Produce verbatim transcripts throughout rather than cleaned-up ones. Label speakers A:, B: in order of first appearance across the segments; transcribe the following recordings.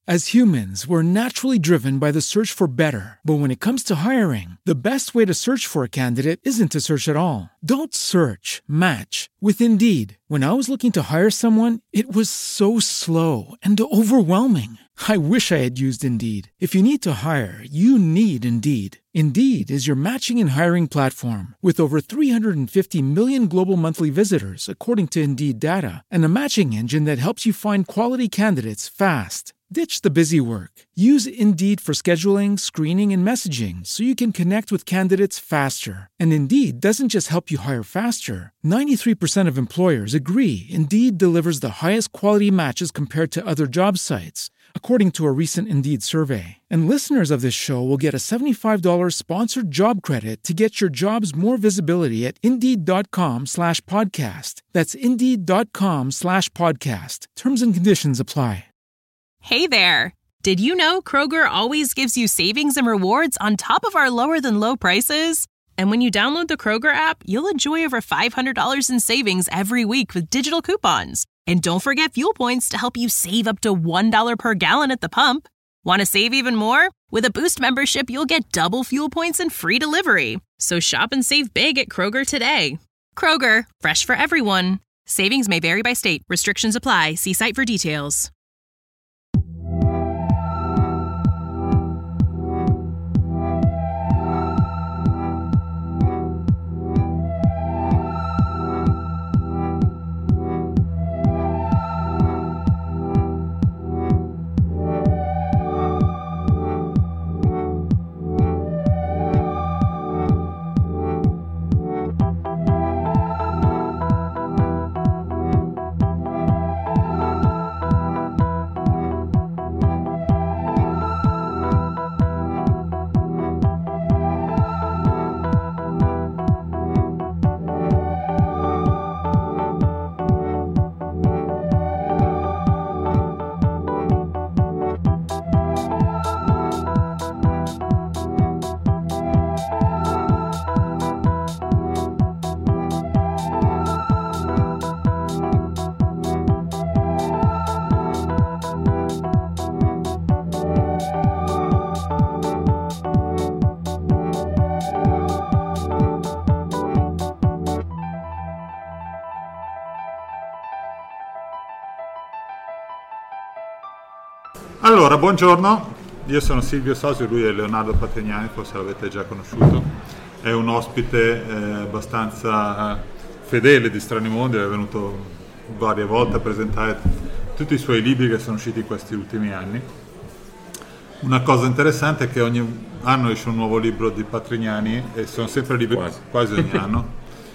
A: As humans, we're naturally driven by the search for better. But when it comes to hiring, the best way to search for a candidate isn't to search at all. Don't search, match with Indeed. When I was looking to hire someone, it was so slow and overwhelming. I wish I had used Indeed. If you need to hire, you need Indeed. Indeed is your matching and hiring platform with over three hundred fifty million global monthly visitors, according to Indeed data, and a matching engine that helps you find quality candidates fast. Ditch the busy work. Use Indeed for scheduling, screening, and messaging so you can connect with candidates faster. And Indeed doesn't just help you hire faster. ninety-three percent of employers agree Indeed delivers the highest quality matches compared to other job sites, according to a recent Indeed survey. And listeners of this show will get a seventy-five dollars sponsored job credit to get your jobs more visibility at Indeed.com slash podcast. That's Indeed.com slash podcast. Terms and conditions apply.
B: Hey there! Did you know Kroger always gives you savings and rewards on top of our lower-than-low prices? And when you download the Kroger app, you'll enjoy over five hundred dollars in savings every week with digital coupons. And don't forget fuel points to help you save up to one dollar per gallon at the pump. Want to save even more? With a Boost membership, you'll get double fuel points and free delivery. So shop and save big at Kroger today. Kroger, fresh for everyone. Savings may vary by state. Restrictions apply. See site for details.
C: Allora, buongiorno, io sono Silvio Sosio, lui è Leonardo Patrignani, forse l'avete già conosciuto, è un ospite eh, abbastanza fedele di Strani Mondi, è venuto varie volte a presentare tutti i suoi libri che sono usciti in questi ultimi anni. Una cosa interessante è che ogni anno esce un nuovo libro di Patrignani e sono sempre libri, quasi, quasi ogni anno,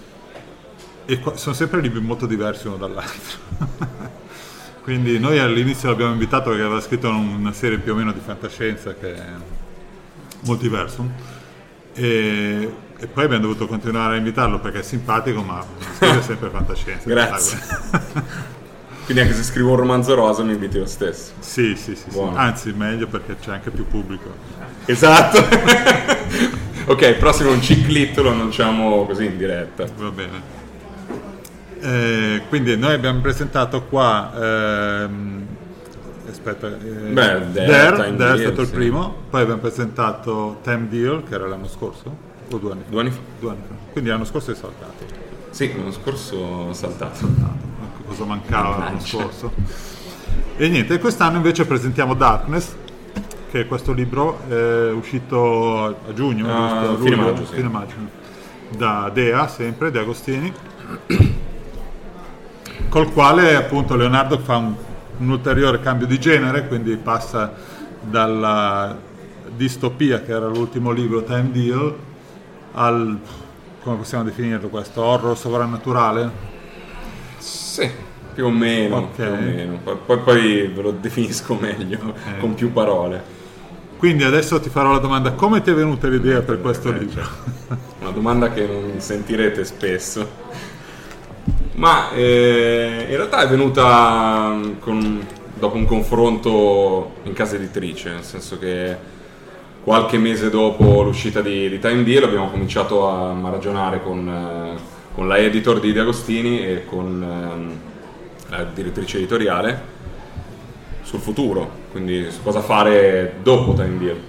C: e qua, sono sempre libri molto diversi uno dall'altro. Quindi noi all'inizio l'abbiamo invitato perché aveva scritto una serie più o meno di fantascienza che è Multiversum e, e poi abbiamo dovuto continuare a invitarlo perché è simpatico, ma scrive sempre fantascienza.
D: Grazie. Quindi anche se scrivo un romanzo rosa mi inviti lo stesso.
C: Sì, sì, sì, sì. Anzi meglio perché c'è anche più pubblico.
D: Esatto. Ok, prossimo un ciclit lo annunciamo così in diretta.
C: Va bene. Eh, quindi noi abbiamo presentato qua ehm, aspetta eh,
D: Beh,
C: Dare, Dare è stato il primo, poi abbiamo presentato Time Deal che era l'anno scorso o due anni fa?
D: Due anni fa.
C: Due anni fa. Quindi l'anno scorso è saltato.
D: Sì, l'anno scorso è saltato.
C: saltato. Cosa mancava l'anno scorso? E niente, quest'anno invece presentiamo Darkness, che è questo libro è uscito a giugno,
D: uh,
C: giusto?
D: Fine
C: Luglio,
D: maggio, sì.
C: fine maggio, da Dea, sempre, De Agostini, col quale appunto Leonardo fa un, un ulteriore cambio di genere, quindi passa dalla distopia, che era l'ultimo libro, Time Deal, al, come possiamo definirlo questo, horror sovrannaturale?
D: Sì, più o meno,
C: okay.
D: più o meno. Poi, poi ve lo definisco meglio, okay, con più parole.
C: Quindi adesso ti farò la domanda: come ti è venuta l'idea per questo
D: eh,
C: libro?
D: Cioè, una domanda che non sentirete spesso. Ma eh, in realtà è venuta con, dopo un confronto in casa editrice, nel senso che qualche mese dopo l'uscita di, di Time Deal abbiamo cominciato a, a ragionare con, eh, con la editor di De Agostini e con eh, la direttrice editoriale sul futuro, quindi su cosa fare dopo Time Deal.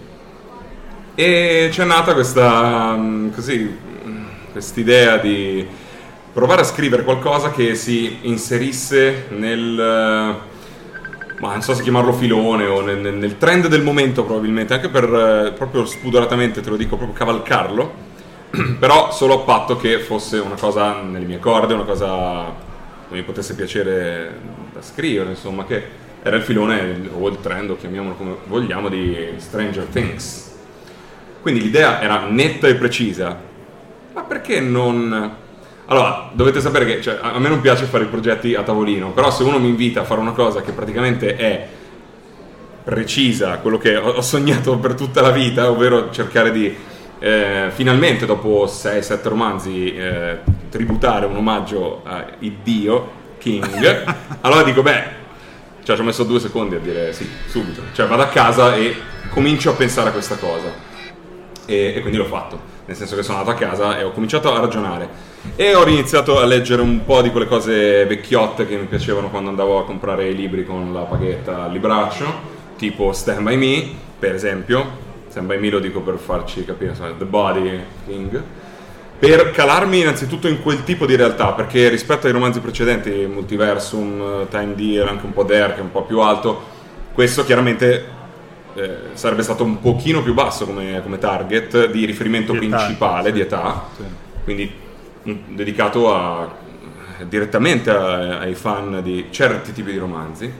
D: E c'è nata questa così quest'idea di provare a scrivere qualcosa che si inserisse nel, ma non so se chiamarlo filone o nel, nel trend del momento, probabilmente, anche per proprio spudoratamente, te lo dico, proprio cavalcarlo, però solo a patto che fosse una cosa nelle mie corde, una cosa che mi potesse piacere da scrivere, insomma, che era il filone o il trend, o chiamiamolo come vogliamo, di Stranger Things. Quindi l'idea era netta e precisa, ma perché non... Allora, dovete sapere che cioè, a me non piace fare i progetti a tavolino, però se uno mi invita a fare una cosa che praticamente è precisa, quello che ho sognato per tutta la vita, ovvero cercare di eh, finalmente dopo sei sette romanzi eh, tributare un omaggio a Dio, King, allora dico beh, cioè ci ho messo due secondi a dire sì, subito, cioè vado a casa e comincio a pensare a questa cosa. E, e quindi l'ho fatto, nel senso che sono andato a casa e ho cominciato a ragionare e ho iniziato a leggere un po' di quelle cose vecchiotte che mi piacevano quando andavo a comprare i libri con la paghetta al libraccio, tipo Stand By Me, per esempio. Stand By Me lo dico per farci capire, insomma, The Body King, per calarmi innanzitutto in quel tipo di realtà, perché rispetto ai romanzi precedenti, Multiversum, Time Deal, anche un po' Dare, che è un po' più alto, questo chiaramente Eh, sarebbe stato un pochino più basso come, come target di riferimento di principale, età, di età, sì. Quindi mh, dedicato a, direttamente a, ai fan di certi tipi di romanzi.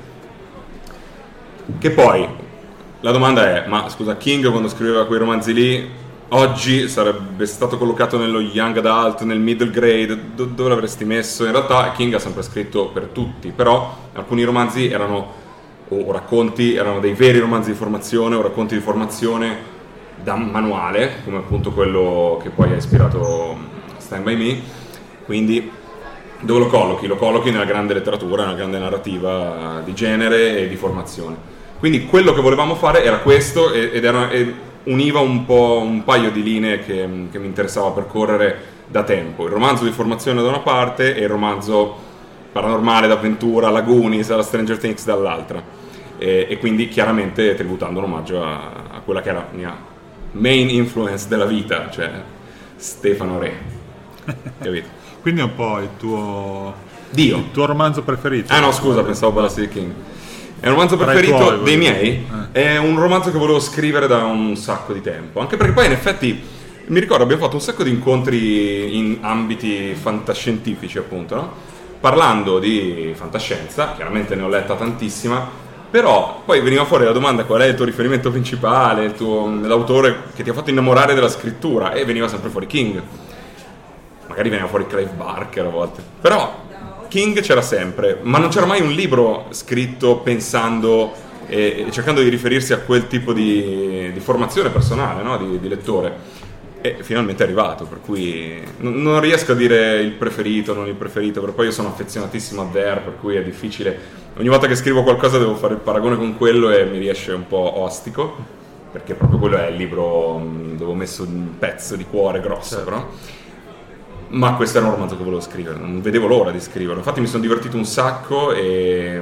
D: Che poi la domanda è, ma scusa, King quando scriveva quei romanzi lì oggi sarebbe stato collocato nello young adult, nel middle grade, do, dove l'avresti messo? In realtà King ha sempre scritto per tutti, però alcuni romanzi erano o racconti, erano dei veri romanzi di formazione o racconti di formazione da manuale, come appunto quello che poi ha ispirato Stand By Me. Quindi dove lo collochi? Lo collochi nella grande letteratura, nella grande narrativa di genere e di formazione. Quindi quello che volevamo fare era questo ed era, e univa un po' un paio di linee che, che mi interessava percorrere da tempo. Il romanzo di formazione da una parte e il romanzo paranormale, d'avventura, la Goonies, la Stranger Things dall'altra. E, e quindi chiaramente tributando un omaggio a, a quella che era la mia main influence della vita, cioè Stefano Re. Capito?
C: Quindi è un po' il tuo
D: Dio.
C: Il tuo romanzo preferito.
D: Ah no, scusa, pensavo Ballassi di King. È un romanzo preferito tuoi, dei miei, eh. È un romanzo che volevo scrivere da un sacco di tempo, anche perché poi in effetti mi ricordo abbiamo fatto un sacco di incontri in ambiti fantascientifici, appunto, no? Parlando di fantascienza, chiaramente ne ho letta tantissima, però poi veniva fuori la domanda qual è il tuo riferimento principale, il tuo, l'autore che ti ha fatto innamorare della scrittura, e veniva sempre fuori King. Magari veniva fuori Clive Barker a volte, però King c'era sempre, ma non c'era mai un libro scritto pensando e, e cercando di riferirsi a quel tipo di, di formazione personale, no? di, di lettore. E finalmente è arrivato, per cui non, non riesco a dire il preferito, non il preferito, perché poi io sono affezionatissimo a Dare, per cui è difficile. Ogni volta che scrivo qualcosa devo fare il paragone con quello e mi riesce un po' ostico, perché proprio quello è il libro dove ho messo un pezzo di cuore grosso, certo. Però. Ma questo era un romanzo che volevo scrivere, non vedevo l'ora di scriverlo, infatti mi sono divertito un sacco e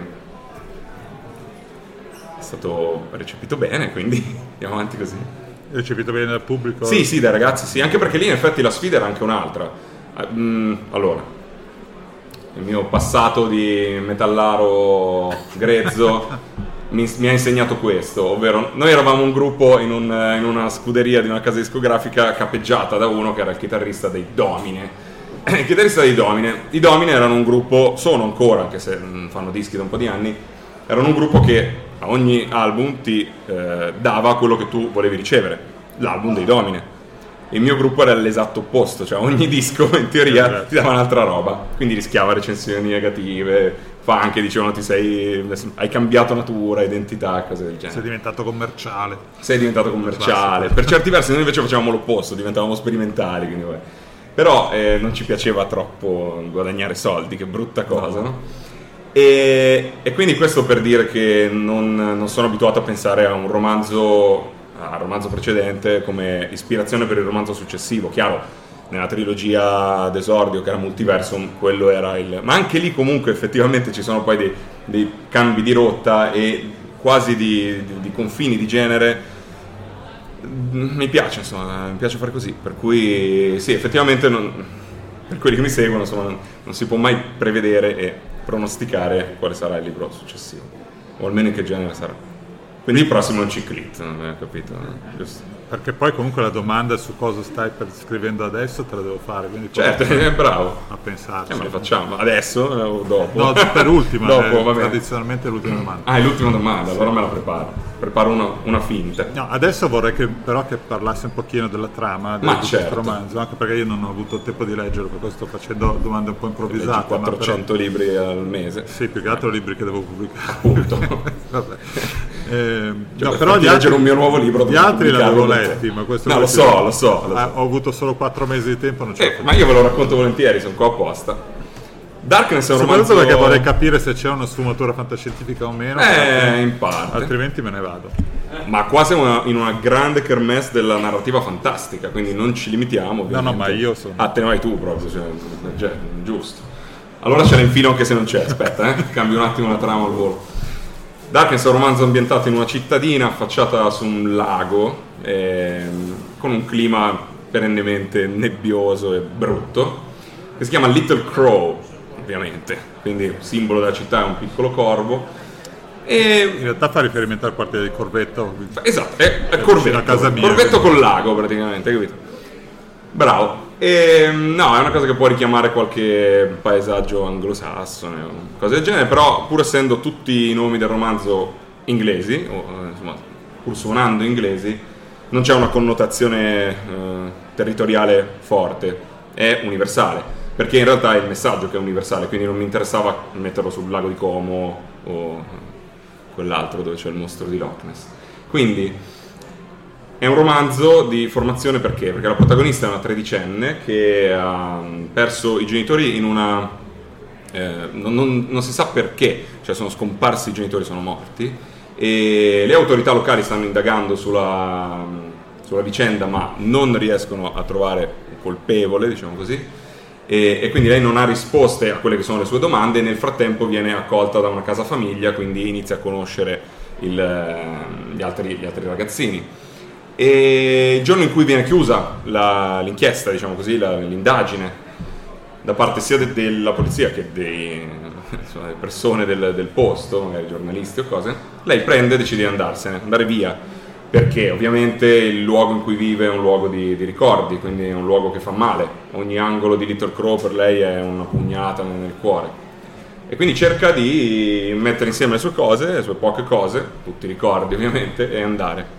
D: è stato recepito bene, quindi andiamo avanti così.
C: Recepito bene dal pubblico?
D: Sì, sì, dai ragazzi, sì, anche perché lì in effetti la sfida era anche un'altra. Allora, il mio passato di metallaro grezzo mi, mi ha insegnato questo, ovvero noi eravamo un gruppo in, un, in una scuderia di una casa discografica capeggiata da uno che era il chitarrista dei Domine. Il chitarrista dei Domine, i Domine erano un gruppo, sono ancora, anche se fanno dischi da un po' di anni, erano un gruppo che a ogni album ti eh, dava quello che tu volevi ricevere, l'album dei Domine. Il mio gruppo era l'esatto opposto, cioè ogni disco in teoria ti dava un'altra roba, quindi rischiava recensioni negative, fa anche dicevano ti sei, hai cambiato natura, identità, cose del genere.
C: Sei diventato commerciale.
D: Sei diventato commerciale. Per certi versi noi invece facevamo l'opposto, diventavamo sperimentali, quindi vabbè. Però eh, non ci piaceva troppo guadagnare soldi, che brutta cosa, no? E, e quindi questo per dire che non, non sono abituato a pensare a un romanzo al romanzo precedente come ispirazione per il romanzo successivo. Chiaro, nella trilogia d'esordio che era Multiversum, quello era il... ma anche lì comunque effettivamente ci sono poi dei, dei cambi di rotta e quasi di, di, di confini di genere, mi piace, insomma, mi piace fare così, per cui sì, effettivamente non, per quelli che mi seguono, insomma, non, non si può mai prevedere e pronosticare quale sarà il libro successivo, o almeno in che genere sarà. Quindi il prossimo è un ciclit, non hai capito? Giusto.
C: Perché poi comunque la domanda su cosa stai per scrivendo adesso te la devo fare, quindi
D: certo, è bravo.
C: A pensarci.
D: Eh, ma lo facciamo adesso o dopo?
C: No, per ultima,
D: dopo,
C: eh, tradizionalmente è l'ultima domanda.
D: Ah, è l'ultima domanda, allora me la preparo. Preparo una, una finta.
C: No, adesso vorrei che però che parlassi un pochino della trama del,
D: ma
C: di
D: certo.
C: questo romanzo, anche perché io non ho avuto tempo di leggerlo, per questo sto facendo domande un po' improvvisate.
D: quattrocento
C: però...
D: libri al mese.
C: Sì, più che altro libri che devo pubblicare.
D: Appunto.
C: Vabbè. Eh,
D: cioè,
C: no, però gli altri,
D: un mio nuovo libro,
C: gli altri l'avevo letti, ma questo
D: no, lo so, lo so, lo so.
C: Ah, ho avuto solo quattro mesi di tempo, non ce
D: eh, ma io ve lo racconto volentieri, sono qua apposta. Darkness è un
C: soprattutto
D: romanzo...
C: perché vorrei capire se c'è una sfumatura fantascientifica o meno,
D: eh, in parte.
C: Altrimenti me ne vado.
D: Ma qua siamo una, in una grande kermesse della narrativa fantastica, quindi non ci limitiamo ovviamente.
C: No, no, ma io sono...
D: Ah, te ne vai tu proprio, cioè, cioè, giusto. Allora ce la infilo anche se non c'è, aspetta, eh, cambio un attimo la trama al volo. Darkness è un romanzo ambientato in una cittadina affacciata su un lago, ehm, con un clima perennemente nebbioso e brutto, che si chiama Little Crow, ovviamente, quindi il simbolo della città è un piccolo corvo. E
C: in realtà fa riferimento al quartiere di Corvetto.
D: Esatto, è, è Corvetto,
C: a casa mia,
D: Corvetto
C: quindi.
D: col lago praticamente, capito? Bravo. E, no, è una cosa che può richiamare qualche paesaggio anglosassone o cose del genere, però pur essendo tutti i nomi del romanzo inglesi, o insomma pur suonando inglesi, non c'è una connotazione eh, territoriale forte, è universale, perché in realtà è il messaggio che è universale, quindi non mi interessava metterlo sul lago di Como o quell'altro dove c'è il mostro di Loch Ness. Quindi è un romanzo di formazione perché? Perché la protagonista è una tredicenne che ha perso i genitori in una... Eh, non, non, non si sa perché, cioè sono scomparsi i genitori, sono morti, e le autorità locali stanno indagando sulla, sulla vicenda ma non riescono a trovare un colpevole, diciamo così, e, e quindi lei non ha risposte a quelle che sono le sue domande e nel frattempo viene accolta da una casa famiglia, quindi inizia a conoscere il, gli, altri, gli altri ragazzini. E il giorno in cui viene chiusa la, l'inchiesta, diciamo così, la, l'indagine da parte sia de, della polizia che dei, insomma, delle persone del, del posto, magari giornalisti o cose, lei prende e decide di andarsene, andare via, perché ovviamente il luogo in cui vive è un luogo di, di ricordi, quindi è un luogo che fa male, ogni angolo di Little Crow per lei è una pugnata nel cuore, e quindi cerca di mettere insieme le sue cose, le sue poche cose, tutti i ricordi ovviamente, e andare.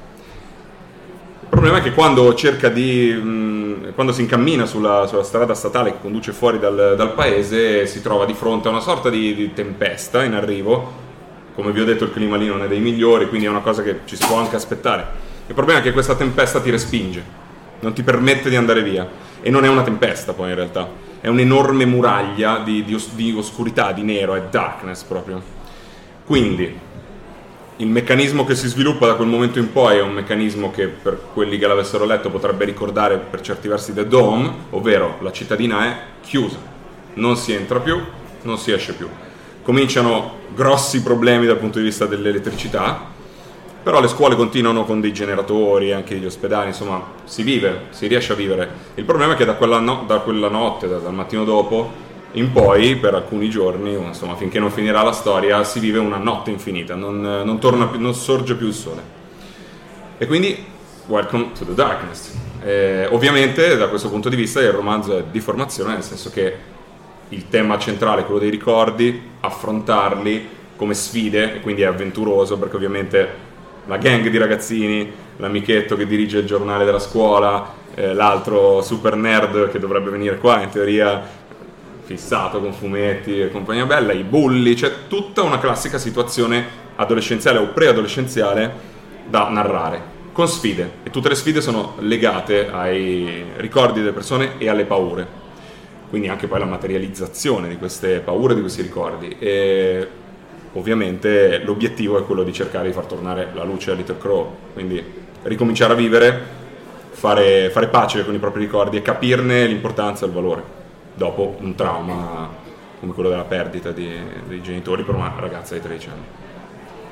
D: Il problema è che quando cerca di mh, quando si incammina sulla, sulla strada statale che conduce fuori dal, dal paese, si trova di fronte a una sorta di, di tempesta in arrivo. Come vi ho detto, il clima lì non è dei migliori, quindi è una cosa che ci si può anche aspettare. Il problema è che questa tempesta ti respinge, non ti permette di andare via, e non è una tempesta poi in realtà, è un'enorme muraglia di, di, os- di oscurità, di nero, è darkness proprio. Quindi il meccanismo che si sviluppa da quel momento in poi è un meccanismo che per quelli che l'avessero letto potrebbe ricordare per certi versi The Dome, ovvero la cittadina è chiusa, non si entra più, non si esce più. Cominciano grossi problemi dal punto di vista dell'elettricità, però le scuole continuano con dei generatori, anche gli ospedali, insomma si vive, si riesce a vivere. Il problema è che da quella, no- da quella notte, da- dal mattino dopo in poi, per alcuni giorni, insomma finché non finirà la storia, si vive una notte infinita, non, non, torna più, non sorge più il sole. E quindi, welcome to the darkness. Eh, ovviamente da questo punto di vista il romanzo è di formazione, nel senso che il tema centrale è quello dei ricordi, affrontarli come sfide, e quindi è avventuroso perché ovviamente la gang di ragazzini, l'amichetto che dirige il giornale della scuola, eh, l'altro super nerd che dovrebbe venire qua in teoria fissato con fumetti e compagnia bella, i bulli, c'è tutta una classica situazione adolescenziale o preadolescenziale da narrare, con sfide, e tutte le sfide sono legate ai ricordi delle persone e alle paure. Quindi anche poi la materializzazione di queste paure, di questi ricordi, e ovviamente l'obiettivo è quello di cercare di far tornare la luce a Little Crow, quindi ricominciare a vivere, fare, fare pace con i propri ricordi e capirne l'importanza e il valore dopo un trauma come quello della perdita di, dei genitori per una ragazza di tredici anni.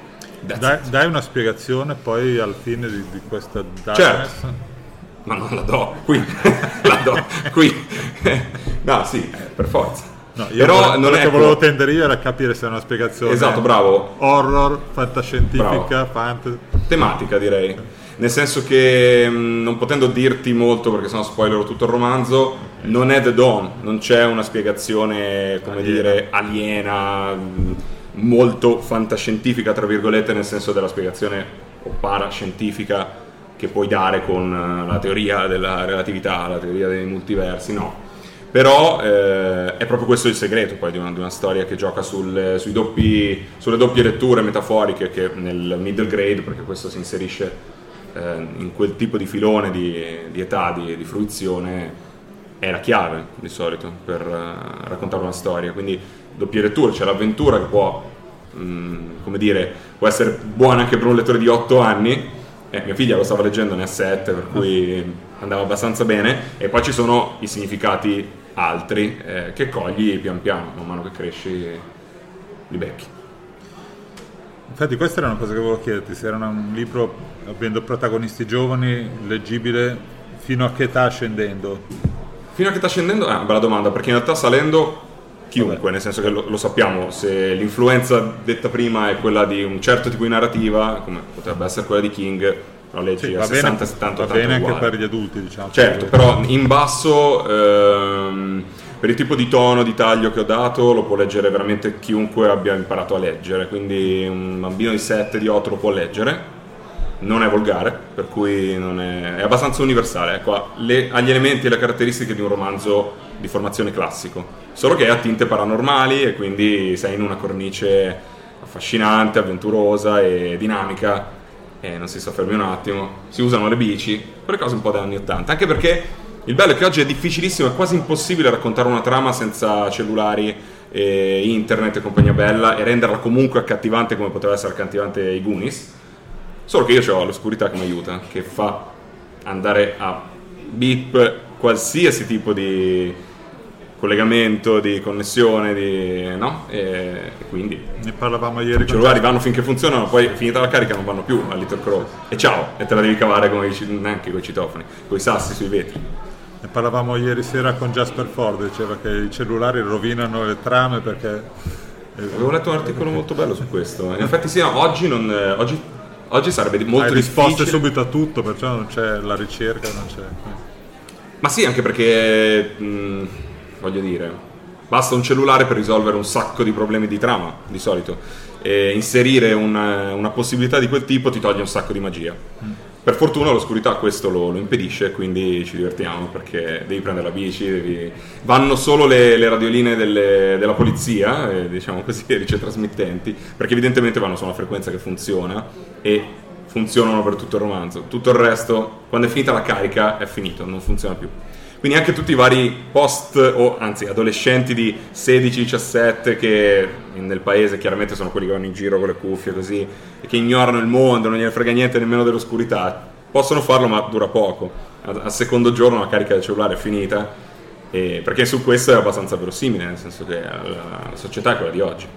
C: Dai, dai una spiegazione poi alla fine di, di questa darkness.
D: Certo. Ma non la do qui. La do qui. No, sì, per forza.
C: No, io
D: però
C: quello
D: non
C: che
D: è
C: volevo tendere io era capire se è una spiegazione
D: esatto, bravo,
C: horror, fantascientifica,
D: bravo.
C: fantasy,
D: tematica direi, nel senso che mh, non potendo dirti molto perché sennò spoilerò tutto il romanzo, non è The Dawn, non c'è una spiegazione come aliena. dire aliena, mh, molto fantascientifica tra virgolette, nel senso della spiegazione o parascientifica che puoi dare con la teoria della relatività, la teoria dei multiversi, no. Però eh, è proprio questo il segreto poi di una, di una storia che gioca sul, sui doppi, sulle doppie letture metaforiche che nel middle grade, perché questo si inserisce eh, in quel tipo di filone di, di età, di, di fruizione, è la chiave di solito per uh, raccontare una storia. Quindi doppie letture, c'è l'avventura che può, mh, come dire, può essere buona anche per un lettore di otto anni. Eh, mia figlia lo stava leggendo, ne ha sette, per cui andava abbastanza bene, e poi ci sono i significati altri eh, che cogli pian piano, man mano che cresci li becchi.
C: Infatti questa era una cosa che volevo chiederti, se era un libro avendo protagonisti giovani, leggibile fino a che età scendendo?
D: Fino a che età scendendo? È una bella domanda, perché in realtà salendo chiunque, Vabbè. nel senso che lo, lo sappiamo, se l'influenza detta prima è quella di un certo tipo di narrativa, come potrebbe essere quella di King, lo leggi sì, a sessanta settanta
C: va bene anche per gli adulti, diciamo.
D: Certo, però in basso ehm, per il tipo di tono, di taglio che ho dato lo può leggere veramente chiunque abbia imparato a leggere, quindi un bambino di sette, di otto lo può leggere, non è volgare, per cui non è, è abbastanza universale, ecco, ha, le, ha gli elementi e le caratteristiche di un romanzo di formazione classico, solo che ha tinte paranormali e quindi sei in una cornice affascinante, avventurosa e dinamica. E non si soffermi un attimo, si usano le bici, quelle cose un po' degli anni ottanta, anche perché il bello è che oggi è difficilissimo, è quasi impossibile raccontare una trama senza cellulari e internet e compagnia bella e renderla comunque accattivante come poteva essere accattivante i Goonies, solo che io ho l'oscurità che mi aiuta, che fa andare a beep qualsiasi tipo di collegamento, di connessione, di, no? E, e quindi
C: ne parlavamo ieri.
D: I cellulari vanno finché funzionano, poi finita la carica non vanno più a Little Crow e ciao, e te la devi cavare con i, neanche con i citofoni, con i sassi sui vetri.
C: Ne parlavamo ieri sera con Jasper Ford, diceva che i cellulari rovinano le trame perché...
D: Avevo letto un articolo molto bello su questo, in effetti sì, no, oggi, non, oggi, oggi sarebbe molto
C: Hai
D: difficile.
C: risposte subito a tutto, perciò non c'è la ricerca, non c'è...
D: Ma sì, anche perché... Mh, voglio dire, basta un cellulare per risolvere un sacco di problemi di trama, di solito, e inserire una, una possibilità di quel tipo ti toglie un sacco di magia. Mm. Per fortuna l'oscurità questo lo, lo impedisce, quindi ci divertiamo, perché devi prendere la bici, devi... vanno solo le, le radioline delle, della polizia, eh, diciamo così, i ricetrasmittenti, perché evidentemente vanno su una frequenza che funziona e funzionano per tutto il romanzo. Tutto il resto, quando è finita la carica, è finito, non funziona più. Quindi anche tutti i vari post, o anzi adolescenti di sedici diciassette che nel paese chiaramente sono quelli che vanno in giro con le cuffie così e che ignorano il mondo, non gliene frega niente nemmeno dell'oscurità, possono farlo ma dura poco. Al secondo giorno la carica del cellulare è finita, e perché su questo è abbastanza verosimile, nel senso che la, la società è quella di oggi.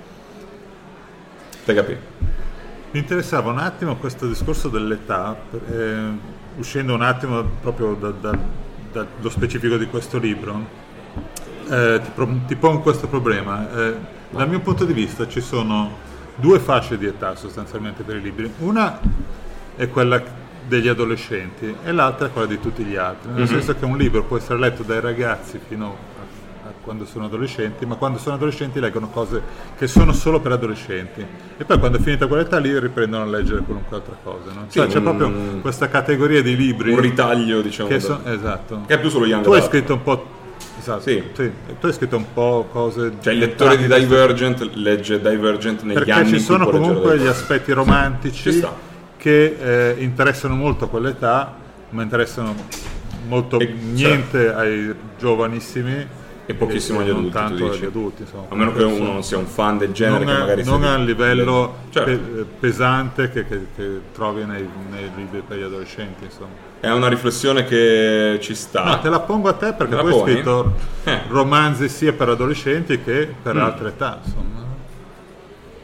D: Te capi?
C: Mi interessava un attimo questo discorso dell'età, eh, uscendo un attimo proprio da... da dallo specifico di questo libro, eh, ti, pro- ti pongo questo problema. Eh, dal mio punto di vista ci sono due fasce di età sostanzialmente per i libri. Una è quella degli adolescenti e l'altra è quella di tutti gli altri, nel mm-hmm. senso che un libro può essere letto dai ragazzi fino a, a quando sono adolescenti, ma quando sono adolescenti leggono cose che sono solo per adolescenti e poi quando è finita quell'età lì riprendono a leggere qualunque altra cosa, no?
D: Sì,
C: cioè, c'è
D: un,
C: proprio questa categoria di libri,
D: un ritaglio, diciamo,
C: che so, esatto,
D: che è più solo young
C: tu hai
D: adult.
C: scritto un po', esatto,
D: sì.
C: Sì, tu hai scritto un po' cose,
D: cioè il lettore di Divergent legge Divergent negli
C: perché
D: anni
C: ci sono comunque gli
D: Divergent.
C: aspetti romantici che eh, interessano molto a quell'età, ma interessano molto
D: e,
C: niente
D: certo.
C: ai giovanissimi
D: e pochissimo agli adulti,
C: tanto agli adulti, insomma,
D: a meno che uno non sia un fan del genere,
C: non
D: che
C: è,
D: magari
C: non
D: sia
C: a livello
D: certo.
C: pe- pesante che, che, che trovi nei, nei libri per gli adolescenti, insomma.
D: È una riflessione che ci sta.
C: No, te la pongo a te perché tu hai
D: poni?
C: scritto
D: eh.
C: romanzi sia per adolescenti che per
D: mm.
C: altre età, insomma.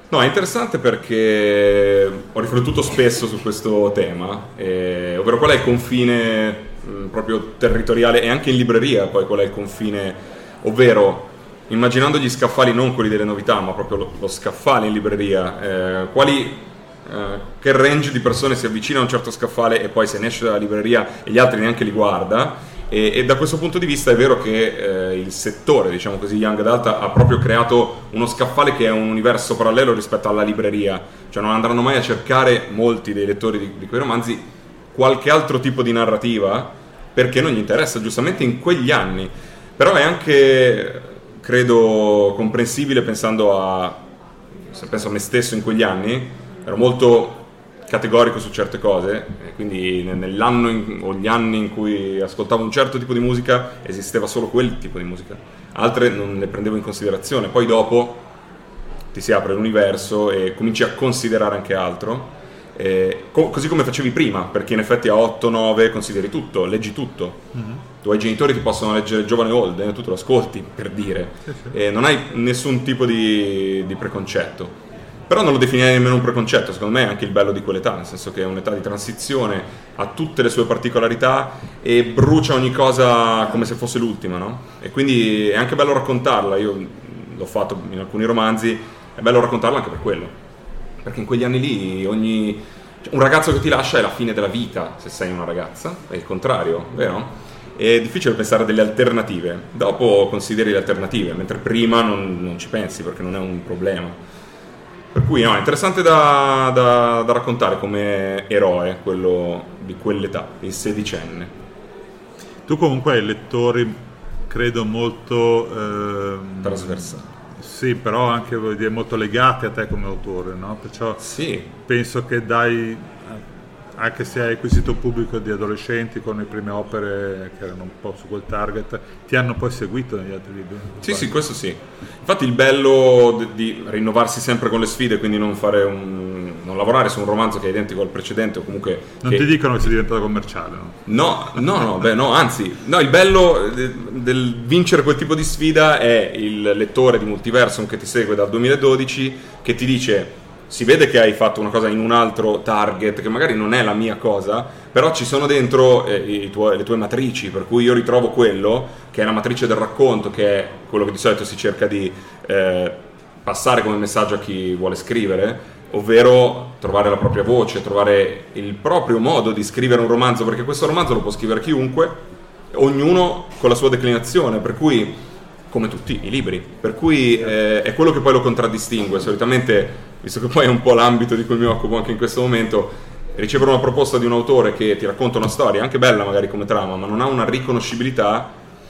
D: No, è interessante perché ho riflettuto spesso su questo tema, eh, ovvero qual è il confine mh, proprio territoriale e anche in libreria poi qual è il confine, ovvero immaginando gli scaffali non quelli delle novità ma proprio lo, lo scaffale in libreria, eh, quali, eh, che range di persone si avvicina a un certo scaffale e poi se ne esce dalla libreria e gli altri neanche li guarda. E, e da questo punto di vista è vero che eh, il settore, diciamo così, Young Adult ha proprio creato uno scaffale che è un universo parallelo rispetto alla libreria, cioè non andranno mai a cercare molti dei lettori di, di quei romanzi qualche altro tipo di narrativa perché non gli interessa, giustamente in quegli anni. Però è anche, credo, comprensibile pensando a, se penso a me stesso in quegli anni, ero molto categorico su certe cose, e quindi nell'anno in, o gli anni in cui ascoltavo un certo tipo di musica esisteva solo quel tipo di musica, altre non le prendevo in considerazione. Poi dopo ti si apre l'universo e cominci a considerare anche altro, eh, co- così come facevi prima, perché in effetti a otto nove consideri tutto, leggi tutto. Mm-hmm. I tuoi genitori ti possono leggere Giovane Old, eh, tu te lo ascolti, per dire, sì, sì. E non hai nessun tipo di, di preconcetto. Però non lo definirei nemmeno un preconcetto, secondo me è anche il bello di quell'età, nel senso che è un'età di transizione, ha tutte le sue particolarità e brucia ogni cosa come se fosse l'ultima, no? E quindi è anche bello raccontarla, io l'ho fatto in alcuni romanzi, è bello raccontarla anche per quello, perché in quegli anni lì ogni... cioè, un ragazzo che ti lascia è la fine della vita, se sei una ragazza, è il contrario, vero? È difficile pensare a delle alternative, dopo consideri le alternative, mentre prima non, non ci pensi perché non è un problema. Per cui no, è interessante da, da, da raccontare come eroe quello di quell'età, il sedicenne.
C: Tu comunque hai lettori, credo, molto... Ehm,
D: trasversali.
C: Sì, però anche voglio dire, molto legati a te come autore, no? Perciò
D: sì. Penso
C: che dai, anche se hai acquisito un pubblico di adolescenti con le prime opere che erano un po' su quel target, ti hanno poi seguito negli altri libri.
D: Sì, sì, questo sì. Infatti il bello di, di rinnovarsi sempre con le sfide, quindi non fare un, non lavorare su un romanzo che è identico al precedente o comunque...
C: Non
D: che...
C: ti dicono che sei diventato commerciale, no?
D: No, no, no, beh, no, anzi, no, il bello de, del vincere quel tipo di sfida è il lettore di Multiversum che ti segue dal duemiladodici, che ti dice... Si vede che hai fatto una cosa in un altro target che magari non è la mia cosa, però ci sono dentro eh, i tuoi, le tue matrici, per cui io ritrovo quello che è la matrice del racconto, che è quello che di solito si cerca di eh, passare come messaggio a chi vuole scrivere, ovvero trovare la propria voce, trovare il proprio modo di scrivere un romanzo, perché questo romanzo lo può scrivere chiunque, ognuno con la sua declinazione, per cui come tutti i libri, per cui eh, è quello che poi lo contraddistingue. Solitamente, visto che poi è un po' l'ambito di cui mi occupo anche in questo momento, ricevere una proposta di un autore che ti racconta una storia, anche bella magari come trama, ma non ha una riconoscibilità,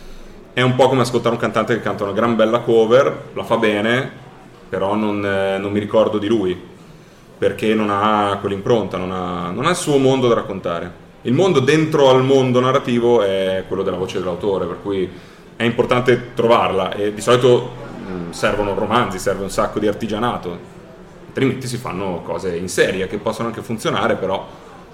D: è un po' come ascoltare un cantante che canta una gran bella cover, la fa bene, però non, eh, non mi ricordo di lui, perché non ha quell'impronta, non ha, non ha il suo mondo da raccontare. Il mondo dentro al mondo narrativo è quello della voce dell'autore, per cui è importante trovarla, e di solito mh, servono romanzi, serve un sacco di artigianato, altrimenti si fanno cose in serie che possono anche funzionare, però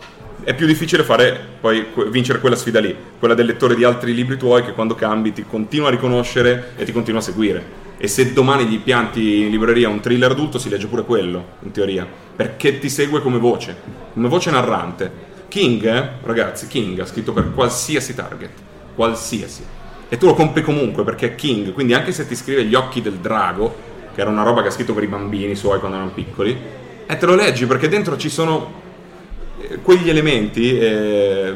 D: è più difficile fare poi vincere quella sfida lì, quella del lettore di altri libri tuoi che quando cambi ti continua a riconoscere e ti continua a seguire, e se domani gli pianti in libreria un thriller adulto si legge pure quello, in teoria, perché ti segue come voce, come voce narrante. King, eh, ragazzi, King ha scritto per qualsiasi target, qualsiasi, e tu lo compri comunque perché è King, quindi anche se ti scrive Gli occhi del drago, che era una roba che ha scritto per i bambini suoi quando erano piccoli, e te lo leggi perché dentro ci sono quegli elementi eh,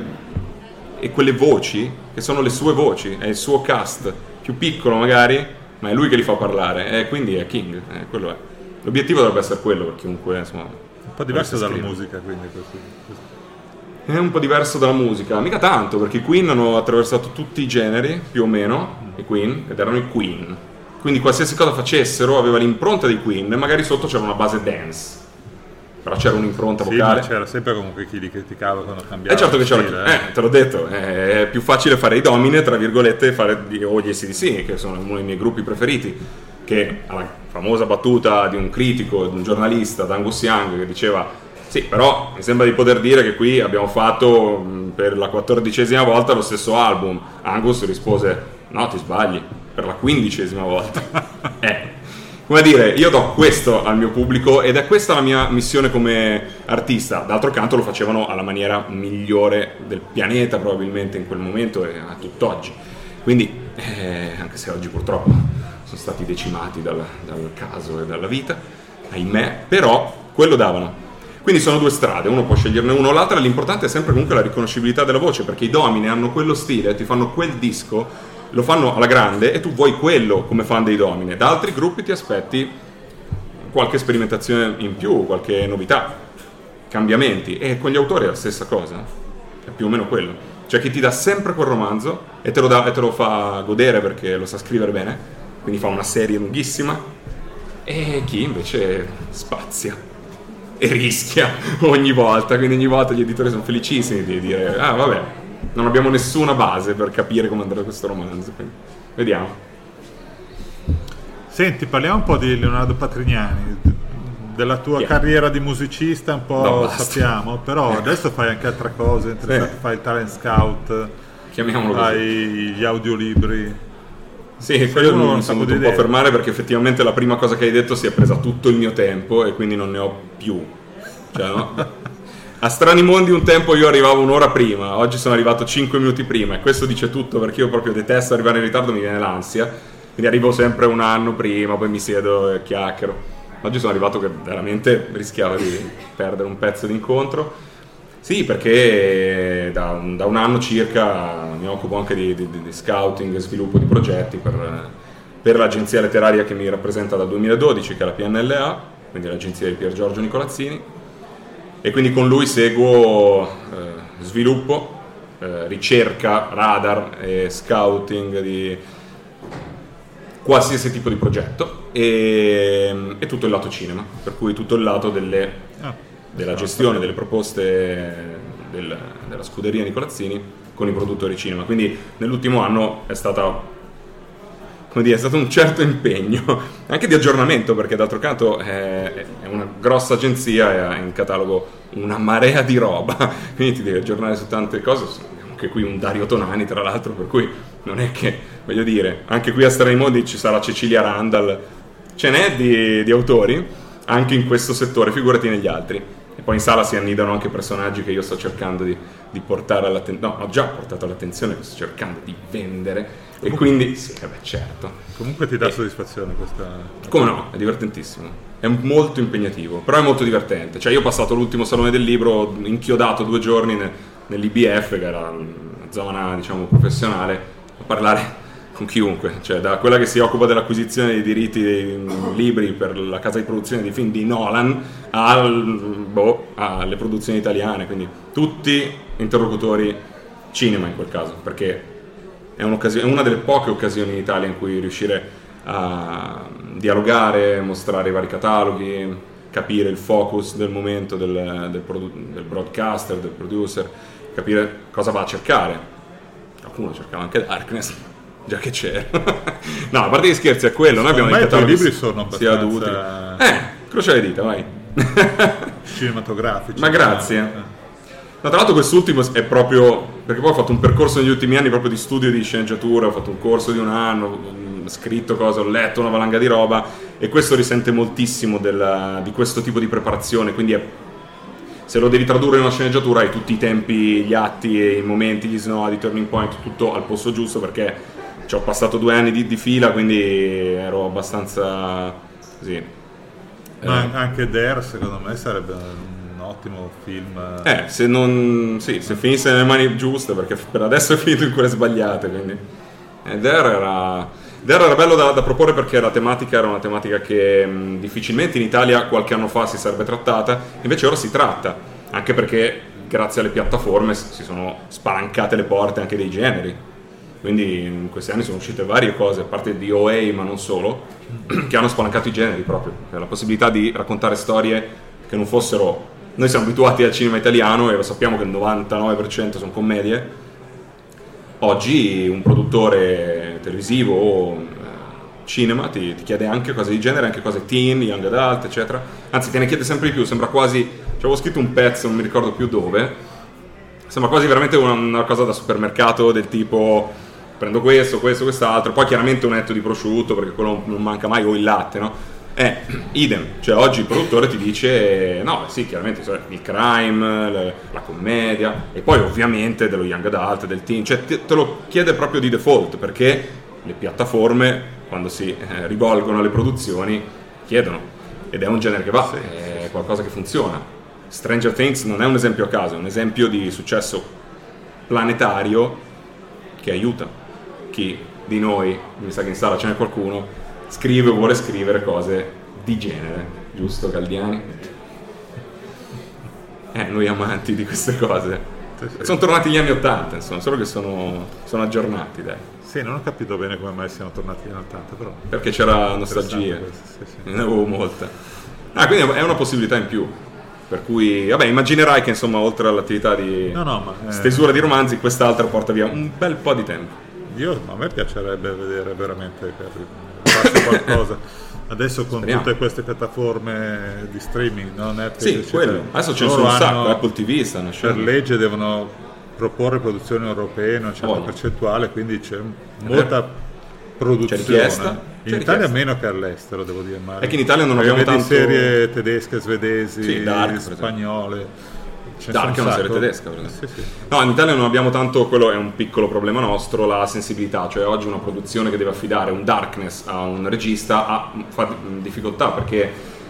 D: e quelle voci che sono le sue voci, è il suo cast più piccolo magari, ma è lui che li fa parlare, e quindi è King, eh, quello è. L'obiettivo dovrebbe essere quello per chiunque, insomma,
C: un po' diverso dalla musica, quindi questo, questo.
D: È un po' diverso dalla musica, mica tanto, perché i Queen hanno attraversato tutti i generi, più o meno, i Queen, ed erano i Queen. Quindi qualsiasi cosa facessero aveva l'impronta dei Queen, e magari sotto c'era una base dance, però c'era un'impronta
C: sì,
D: vocale.
C: Ma c'era sempre comunque chi li criticava quando cambiava.
D: Eh certo che c'era
C: stile,
D: chi, eh, te l'ho detto, è più facile fare i Domine, tra virgolette, fare di, o gli A C D C, che sono uno dei miei gruppi preferiti, che alla famosa battuta di un critico, di un giornalista, Angus Young, che diceva: sì, però mi sembra di poter dire che qui abbiamo fatto mh, per la quattordicesima volta lo stesso album. Angus rispose: no, ti sbagli, per la quindicesima volta. eh. come dire, io do questo al mio pubblico ed è questa la mia missione come artista. D'altro canto lo facevano alla maniera migliore del pianeta probabilmente in quel momento e a tutt'oggi. Quindi, eh, anche se oggi purtroppo sono stati decimati dal, dal caso e dalla vita, ahimè, però quello davano. Quindi sono due strade, uno può sceglierne uno o l'altra, l'importante è sempre comunque la riconoscibilità della voce, perché i Domine hanno quello stile, ti fanno quel disco, lo fanno alla grande e tu vuoi quello come fan dei Domine. Da altri gruppi ti aspetti qualche sperimentazione in più, qualche novità, cambiamenti, e con gli autori è la stessa cosa, è più o meno quello. C'è chi ti dà sempre quel romanzo e te lo, dà, e te lo fa godere perché lo sa scrivere bene, quindi fa una serie lunghissima, e chi invece spazia e rischia ogni volta, quindi ogni volta gli editori sono felicissimi di dire ah vabbè, non abbiamo nessuna base per capire come andrà questo romanzo, quindi vediamo.
C: Senti, parliamo un po' di Leonardo Patrignani, della tua
D: yeah.
C: carriera di musicista un po'
D: No,
C: sappiamo, però adesso fai anche altre cose interessanti,
D: eh.
C: fai il talent scout,
D: chiamiamolo così,
C: fai gli audiolibri.
D: Sì, quello mi sono dovuto un po' fermare perché effettivamente la prima cosa che hai detto si è presa tutto il mio tempo e quindi non ne ho più. Cioè, no? A Strani Mondi un tempo io arrivavo un'ora prima, oggi sono arrivato cinque minuti prima e questo dice tutto perché io proprio detesto arrivare in ritardo, mi viene l'ansia, quindi arrivo sempre un anno prima, poi mi siedo e chiacchiero. Oggi sono arrivato che veramente rischiavo di perdere un pezzo d'incontro. Sì, perché da, da un anno circa mi occupo anche di, di, di scouting e sviluppo di progetti per, per l'agenzia letteraria che mi rappresenta dal duemiladodici, che è la P N L A, quindi l'agenzia di Pier Giorgio Nicolazzini, e quindi con lui seguo eh, sviluppo, eh, ricerca, radar e scouting di qualsiasi tipo di progetto e, e tutto il lato cinema, per cui tutto il lato delle... Ah. della gestione delle proposte del, della scuderia Nicolazzini con i produttori cinema. Quindi nell'ultimo anno è stata, come dire, è stato un certo impegno anche di aggiornamento, perché d'altro canto è, è una grossa agenzia e ha in catalogo una marea di roba, quindi ti devi aggiornare su tante cose. Anche qui un Dario Tonani tra l'altro, per cui non è che, voglio dire, anche qui a Strani Mondi ci sarà Cecilia Randall, ce n'è di, di autori anche in questo settore, figurati negli altri. E poi in sala si annidano anche personaggi che io sto cercando di, di portare all'attenzione, no, ho già portato all'attenzione, che sto cercando di vendere. Comunque, e quindi, sì, vabbè, certo.
C: Comunque ti dà
D: e,
C: soddisfazione questa...
D: Come no, è divertentissimo. È molto impegnativo, però è molto divertente. Cioè io ho passato l'ultimo salone del libro inchiodato due giorni ne, nell'I B F, che era una zona, diciamo, professionale, a parlare con chiunque, cioè da quella che si occupa dell'acquisizione dei diritti dei libri per la casa di produzione di film di Nolan al, boh, alle produzioni italiane, quindi tutti interlocutori cinema in quel caso, perché è, è una delle poche occasioni in Italia in cui riuscire a dialogare, mostrare i vari cataloghi, capire il focus del momento del, del, produ- del broadcaster, del producer, capire cosa va a cercare. Qualcuno cercava anche Darkness, già che c'era. No, a parte gli scherzi, è quello. Noi abbiamo
C: i tuoi libri sono abbastanza
D: adulti. Eh, croce le dita, vai.
C: Cinematografici.
D: Ma grazie. No, tra l'altro quest'ultimo è proprio perché poi ho fatto un percorso negli ultimi anni proprio di studio di sceneggiatura, ho fatto un corso di un anno, ho scritto cose, ho letto una valanga di roba e questo risente moltissimo della, di questo tipo di preparazione, quindi è, se lo devi tradurre in una sceneggiatura hai tutti i tempi, gli atti e i momenti, gli snodi, i turning point, tutto al posto giusto, perché ci ho passato due anni di, di fila, quindi ero abbastanza così.
C: Ma
D: eh.
C: anche Dare secondo me sarebbe un ottimo film.
D: Eh, se non sì, se finisse nelle mani giuste, perché per adesso è finito in quelle sbagliate, quindi. Eh, Dare era Dare era bello da, da proporre perché la tematica era una tematica che mh, difficilmente in Italia qualche anno fa si sarebbe trattata, invece ora si tratta, anche perché grazie alle piattaforme si sono spalancate le porte anche dei generi. Quindi in questi anni sono uscite varie cose, a parte di O A, ma non solo, che hanno spalancato i generi proprio, cioè la possibilità di raccontare storie che non fossero... Noi siamo abituati al cinema italiano e lo sappiamo che il novantanove per cento sono commedie. Oggi un produttore televisivo o eh, cinema ti, ti chiede anche cose di genere, anche cose teen, young adult, eccetera. Anzi, te ne chiede sempre di più, sembra quasi... Ci avevo scritto un pezzo, non mi ricordo più dove, sembra quasi veramente una, una cosa da supermercato del tipo... prendo questo, questo, quest'altro, poi chiaramente un etto di prosciutto perché quello non manca mai, o il latte, no? Eh, idem, cioè oggi il produttore ti dice no, sì, chiaramente il crime, le, la commedia e poi ovviamente dello young adult, del teen, cioè te, te lo chiede proprio di default, perché le piattaforme quando si eh, rivolgono alle produzioni chiedono, ed è un genere che va, è qualcosa che funziona. Stranger Things non è un esempio a caso, è un esempio di successo planetario che aiuta chi di noi, mi sa che in sala ce n'è qualcuno, scrive o vuole scrivere cose di genere, giusto Galdiani? Eh, noi amanti di queste cose. Sì, sì. Sono tornati gli anni ottanta, insomma, solo che sono, sono aggiornati, dai.
C: Sì, non ho capito bene come mai siano tornati gli anni ottanta, però...
D: Perché c'era nostalgia,
C: sì, sì.
D: Ne avevo molta. Ah, quindi è una possibilità in più. Per cui, vabbè, immaginerai che insomma, oltre all'attività di
C: no, no, ma, eh...
D: stesura di romanzi, quest'altra porta via un bel po' di tempo.
C: Io, a me piacerebbe vedere veramente farsi qualcosa adesso con
D: Speriamo.
C: Tutte queste piattaforme di streaming, no? Netflix,
D: sì,
C: eccetera.
D: quello. Adesso ce ne sono un sacco, Apple T V stanno
C: per legge devono proporre produzioni europee in una certa
D: Voglio.
C: percentuale, quindi c'è molta produzione.
D: C'è richiesta?
C: In
D: C'è
C: Italia
D: richiesta.
C: meno che all'estero, devo dire, ma
D: è che in Italia non
C: perché
D: abbiamo
C: vedi
D: tanto
C: serie tedesche, svedesi,
D: Sì, Dark, per esempio.
C: spagnole. Ce ne
D: Dark è
C: sono
D: una
C: un
D: serie
C: sacco.
D: tedesca, per esempio.
C: Sì, sì.
D: No, in Italia non abbiamo tanto, quello è un piccolo problema nostro, la sensibilità, cioè oggi una produzione che deve affidare un darkness a un regista ha, fa difficoltà perché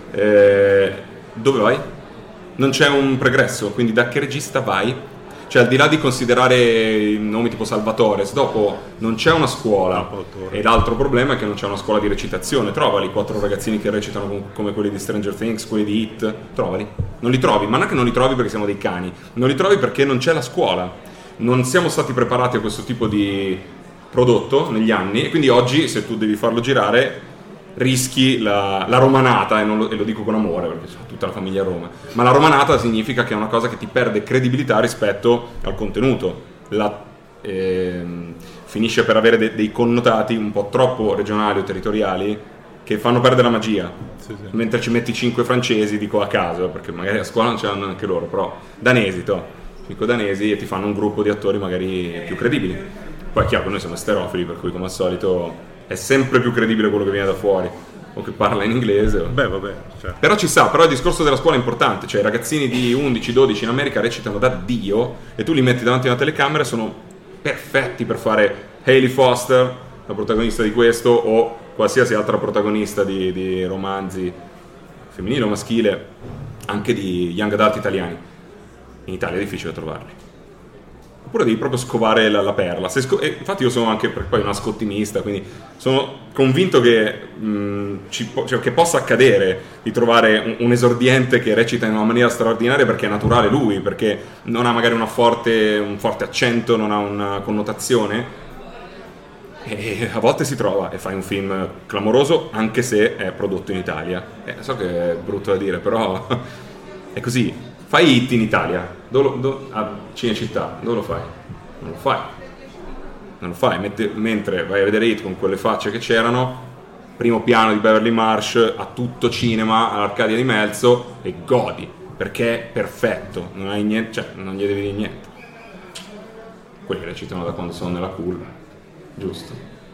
D: eh, dove vai? Non c'è un pregresso, quindi da che regista vai? Cioè al di là di considerare nomi tipo Salvatore, dopo non c'è una scuola e l'altro problema è che non c'è una scuola di recitazione. Trovali quattro ragazzini che recitano com- come quelli di Stranger Things, quelli di Hit, trovali, non li trovi, ma non è che non li trovi perché siamo dei cani, non li trovi perché non c'è la scuola, non siamo stati preparati a questo tipo di prodotto negli anni e quindi oggi se tu devi farlo girare rischi la, la romanata, e, non lo, e lo dico con amore perché sono tutta la famiglia a Roma, ma la romanata significa che è una cosa che ti perde credibilità rispetto al contenuto, la, ehm, finisce per avere de, dei connotati un po' troppo regionali o territoriali che fanno perdere la magia,
C: Sì, sì.
D: mentre ci metti cinque francesi, dico a caso perché magari a scuola non ce l'hanno anche loro, però danesi, to, cinque danesi e ti fanno un gruppo di attori magari più credibili. Poi è chiaro che noi siamo esterofili, per cui come al solito è sempre più credibile quello che viene da fuori o che parla in inglese.
C: Beh, vabbè, certo.
D: Però ci sta, però il discorso della scuola è importante, cioè i ragazzini di undici dodici in America recitano da Dio e tu li metti davanti a una telecamera e sono perfetti per fare Hayley Foster, la protagonista di questo, o qualsiasi altra protagonista di, di romanzi femminile o maschile, anche di young adult italiani. In Italia è difficile trovarli. Oppure devi proprio scovare la, la perla. Se sco- e infatti io sono anche per, poi una scottimista, quindi sono convinto che, mh, ci po- cioè, che possa accadere di trovare un, un esordiente che recita in una maniera straordinaria perché è naturale lui, perché non ha magari una forte, un forte accento, non ha una connotazione, e a volte si trova e fai un film clamoroso anche se è prodotto in Italia. Eh, so che è brutto da dire, però è così. Fai hit in Italia, dove lo, do, a Cinecittà, dove lo fai? Non lo fai. Non lo fai, Mette, mentre vai a vedere hit con quelle facce che c'erano, primo piano di Beverly Marsh, a tutto cinema, all'Arcadia di Melzo, e godi, perché è perfetto, non hai niente, cioè non gli devi dire niente. Quelli recitano da quando sono nella culla, giusto?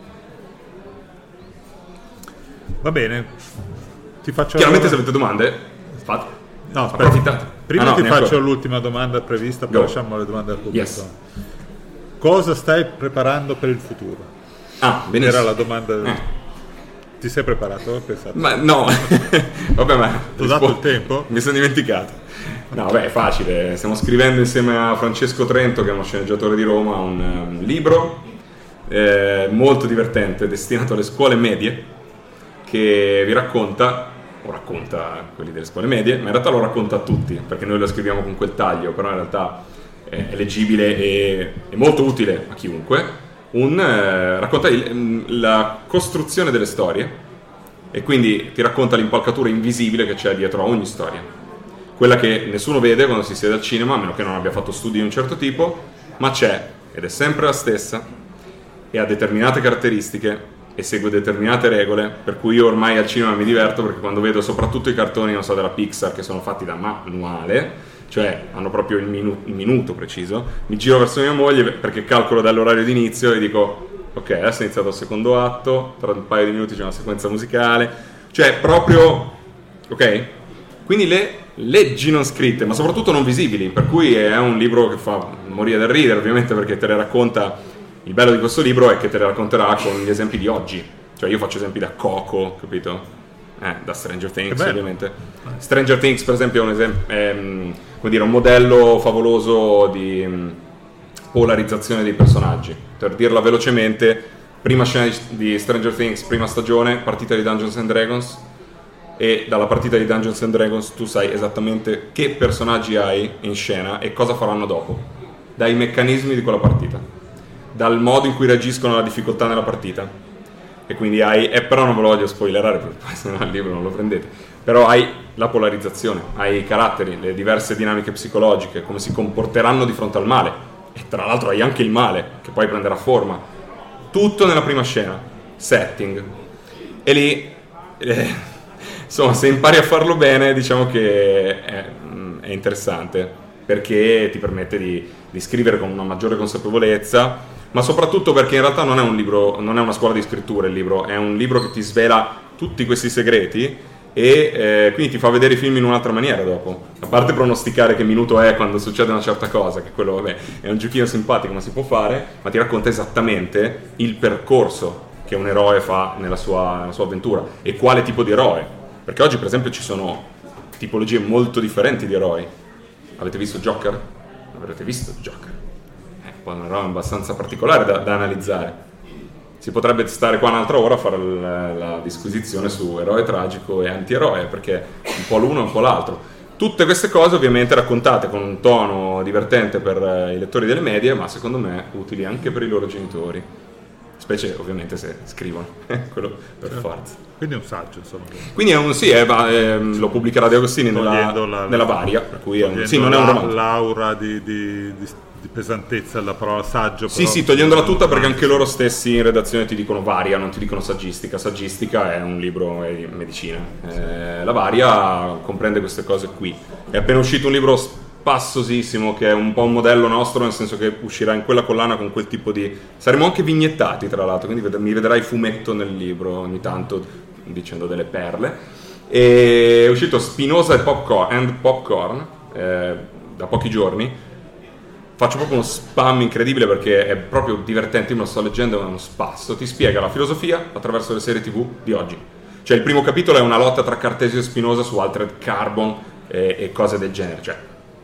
C: Va bene, ti faccio
D: Chiaramente
C: allora...
D: se avete domande, fate.
C: No, aspetta.
D: Approfittate.
C: Prima
D: Ah, no,
C: ti
D: neanche
C: faccio
D: ora.
C: l'ultima domanda prevista, poi
D: Go.
C: lasciamo le domande al pubblico.
D: Yes.
C: Cosa stai preparando per il futuro?
D: Ah, benissimo.
C: Era la domanda.
D: Eh.
C: Ti sei preparato? Ho pensato.
D: Ma no, vabbè, ma
C: Ti ho dato il tempo?
D: Mi sono dimenticato. No, beh, è facile. Stiamo scrivendo insieme a Francesco Trento, che è uno sceneggiatore di Roma, un um, libro eh, molto divertente, destinato alle scuole medie, che vi racconta, o racconta quelli delle scuole medie, ma in realtà lo racconta a tutti, perché noi lo scriviamo con quel taglio, però in realtà è leggibile e è molto utile a chiunque. Un, eh, racconta il, la costruzione delle storie e quindi ti racconta l'impalcatura invisibile che c'è dietro a ogni storia, quella che nessuno vede quando si siede al cinema, a meno che non abbia fatto studi di un certo tipo, ma c'è ed è sempre la stessa e ha determinate caratteristiche e segue determinate regole, per cui io ormai al cinema mi diverto perché quando vedo soprattutto i cartoni, non so, della Pixar, che sono fatti da manuale, cioè hanno proprio il, minu- il minuto preciso, mi giro verso mia moglie perché calcolo dall'orario di inizio e dico ok, adesso è iniziato il secondo atto, tra un paio di minuti c'è una sequenza musicale, Cioè, proprio... Ok? Quindi le leggi non scritte, ma soprattutto non visibili, per cui è un libro che fa morire dal ridere, ovviamente, perché te le racconta... Il bello di questo libro è che te le racconterà con gli esempi di oggi. Cioè, io faccio esempi da Coco, capito? Eh, da Stranger Things, ovviamente. Stranger Things, per esempio, è un, esempio, è, come dire, un modello favoloso di um, polarizzazione dei personaggi. Per dirla velocemente, prima scena di, di Stranger Things, prima stagione, partita di Dungeons and Dragons, e dalla partita di Dungeons and Dragons tu sai esattamente che personaggi hai in scena e cosa faranno dopo, dai meccanismi di quella partita, dal modo in cui reagiscono alla difficoltà nella partita. E quindi hai, eh, però non ve lo voglio spoilerare perché poi se no il libro non lo prendete, però hai la polarizzazione, hai i caratteri, le diverse dinamiche psicologiche, come si comporteranno di fronte al male, e tra l'altro hai anche il male che poi prenderà forma, tutto nella prima scena, setting, e lì eh, insomma, se impari a farlo bene, diciamo che è, è interessante, perché ti permette di, di scrivere con una maggiore consapevolezza, ma soprattutto perché in realtà non è un libro, non è una scuola di scrittura il libro, è un libro che ti svela tutti questi segreti e eh, quindi ti fa vedere i film in un'altra maniera dopo. A parte pronosticare che minuto è quando succede una certa cosa, che quello vabbè è un giochino simpatico ma si può fare, ma ti racconta esattamente il percorso che un eroe fa nella sua, nella sua avventura e quale tipo di eroe. Perché oggi per esempio ci sono tipologie molto differenti di eroi. Avete visto Joker? Avrete visto Joker? Poi è un eroe abbastanza particolare da, da analizzare. Si potrebbe stare qua un'altra ora a fare la, la disquisizione su eroe tragico e antieroe, perché un po' l'uno e un po' l'altro. Tutte queste cose ovviamente raccontate con un tono divertente per i lettori delle medie, ma secondo me utili anche per i loro genitori, specie ovviamente se scrivono, quello per forza.
C: Quindi è un saggio, insomma.
D: Quindi è un sì, è, è, lo pubblicherà De Agostini nella,
C: la,
D: nella Varia, per cui è un, sì, non
C: la,
D: è un romanzo.
C: L'aura di, di, di di pesantezza della parola saggio.
D: Sì, sì, togliendola tutta, perché anche loro stessi in redazione ti dicono Varia, non ti dicono saggistica. Saggistica è un libro di medicina. Eh, la Varia comprende queste cose qui. È appena uscito un libro spassosissimo che è un po' un modello nostro, nel senso che uscirà in quella collana con quel tipo di... Saremo anche vignettati, tra l'altro, quindi mi vedrai fumetto nel libro ogni tanto dicendo delle perle. E è uscito Spinoza e Popcorn, and Popcorn eh, da pochi giorni. Faccio proprio uno spam incredibile perché è proprio divertente, io me lo sto leggendo, è uno spasso, ti spiega la filosofia attraverso le serie tv di oggi. Cioè il primo capitolo è una lotta tra Cartesio e Spinoza su Altered Carbon e, e cose del genere, cioè,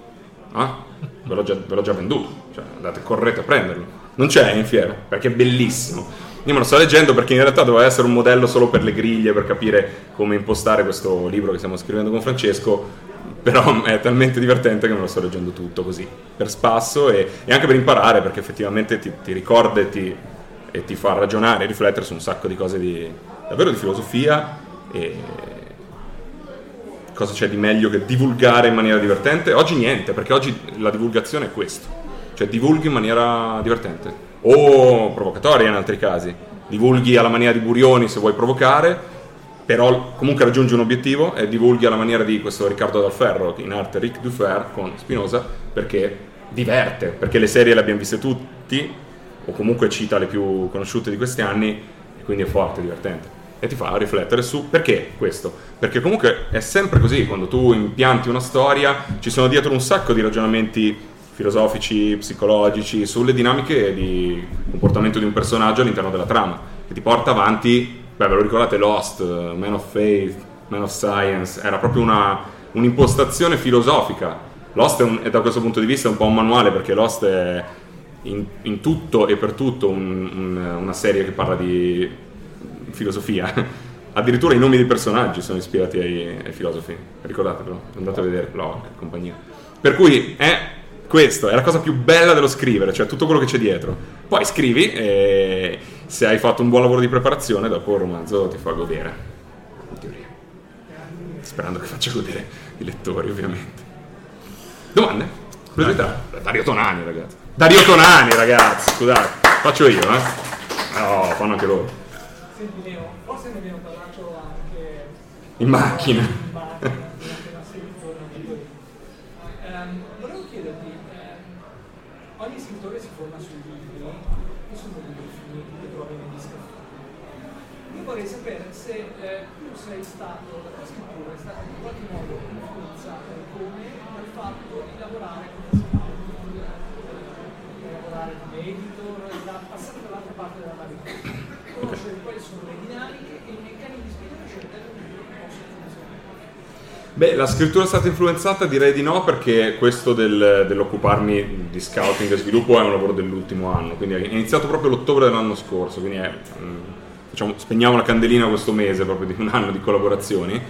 D: ah? ve, l'ho già, ve l'ho già venduto, cioè andate, correte a prenderlo. Non c'è in fiera, perché è bellissimo. Io me lo sto leggendo perché in realtà doveva essere un modello solo per le griglie, per capire come impostare questo libro che stiamo scrivendo con Francesco, però è talmente divertente che me lo sto leggendo tutto così, per spasso e, e anche per imparare, perché effettivamente ti, ti ricorda e ti, e ti fa ragionare e riflettere su un sacco di cose di, davvero di filosofia, e cosa c'è di meglio che divulgare in maniera divertente? Oggi niente, perché oggi la divulgazione è questo, cioè divulghi in maniera divertente o provocatoria in altri casi, divulghi alla maniera di Burioni se vuoi provocare, però comunque raggiungi un obiettivo e divulghi alla maniera di questo Riccardo Dal Ferro, in arte Ric Dufer con Spinoza, perché diverte, perché le serie le abbiamo viste tutti, o comunque cita le più conosciute di questi anni, e quindi è forte, divertente. E ti fa riflettere su perché questo. Perché comunque è sempre così, quando tu impianti una storia, ci sono dietro un sacco di ragionamenti filosofici, psicologici, sulle dinamiche di comportamento di un personaggio all'interno della trama, che ti porta avanti. Beh, ve lo ricordate Lost, Man of Faith, Man of Science, era proprio una, un'impostazione filosofica. Lost è, un, è da questo punto di vista un po' un manuale, perché Lost è in, in tutto e per tutto un, un, una serie che parla di filosofia. Addirittura i nomi dei personaggi sono ispirati ai, ai filosofi, ricordatelo, andate a vedere Locke e compagnia. Per cui è questo, è la cosa più bella dello scrivere, cioè tutto quello che c'è dietro. Poi scrivi e se hai fatto un buon lavoro di preparazione, dopo il romanzo ti fa godere, in teoria. Sperando che faccia godere i lettori, ovviamente. Domande? Curiosità? Dario Tonani, ragazzi. Dario Tonani, ragazzi, scusate. Faccio io, eh? No, fanno anche loro.
E: Senti, Leo, forse ne abbiamo parlato anche
D: in macchina.
E: In macchina, una serie di giorni. Um, volevo chiederti, um, ogni scrittore si forma sui libri, io sono dei libri finiti che trovi negli scaffali. io vorrei sapere se eh, tu sei stato, la tua scrittura è stata in qualche modo influenzata come dal fatto di lavorare come scrittore, di lavorare come editor, da passare dall'altra parte della barriera, conoscere quali sono le dinamiche e i meccanismi della scelta del libro che possono funzionare.
D: Beh, la scrittura è stata influenzata, direi di no, perché questo del, dell'occuparmi di scouting e sviluppo è un lavoro dell'ultimo anno, quindi è iniziato proprio l'ottobre dell'anno scorso, quindi è, diciamo, spegniamo la candelina questo mese proprio di un anno di collaborazioni.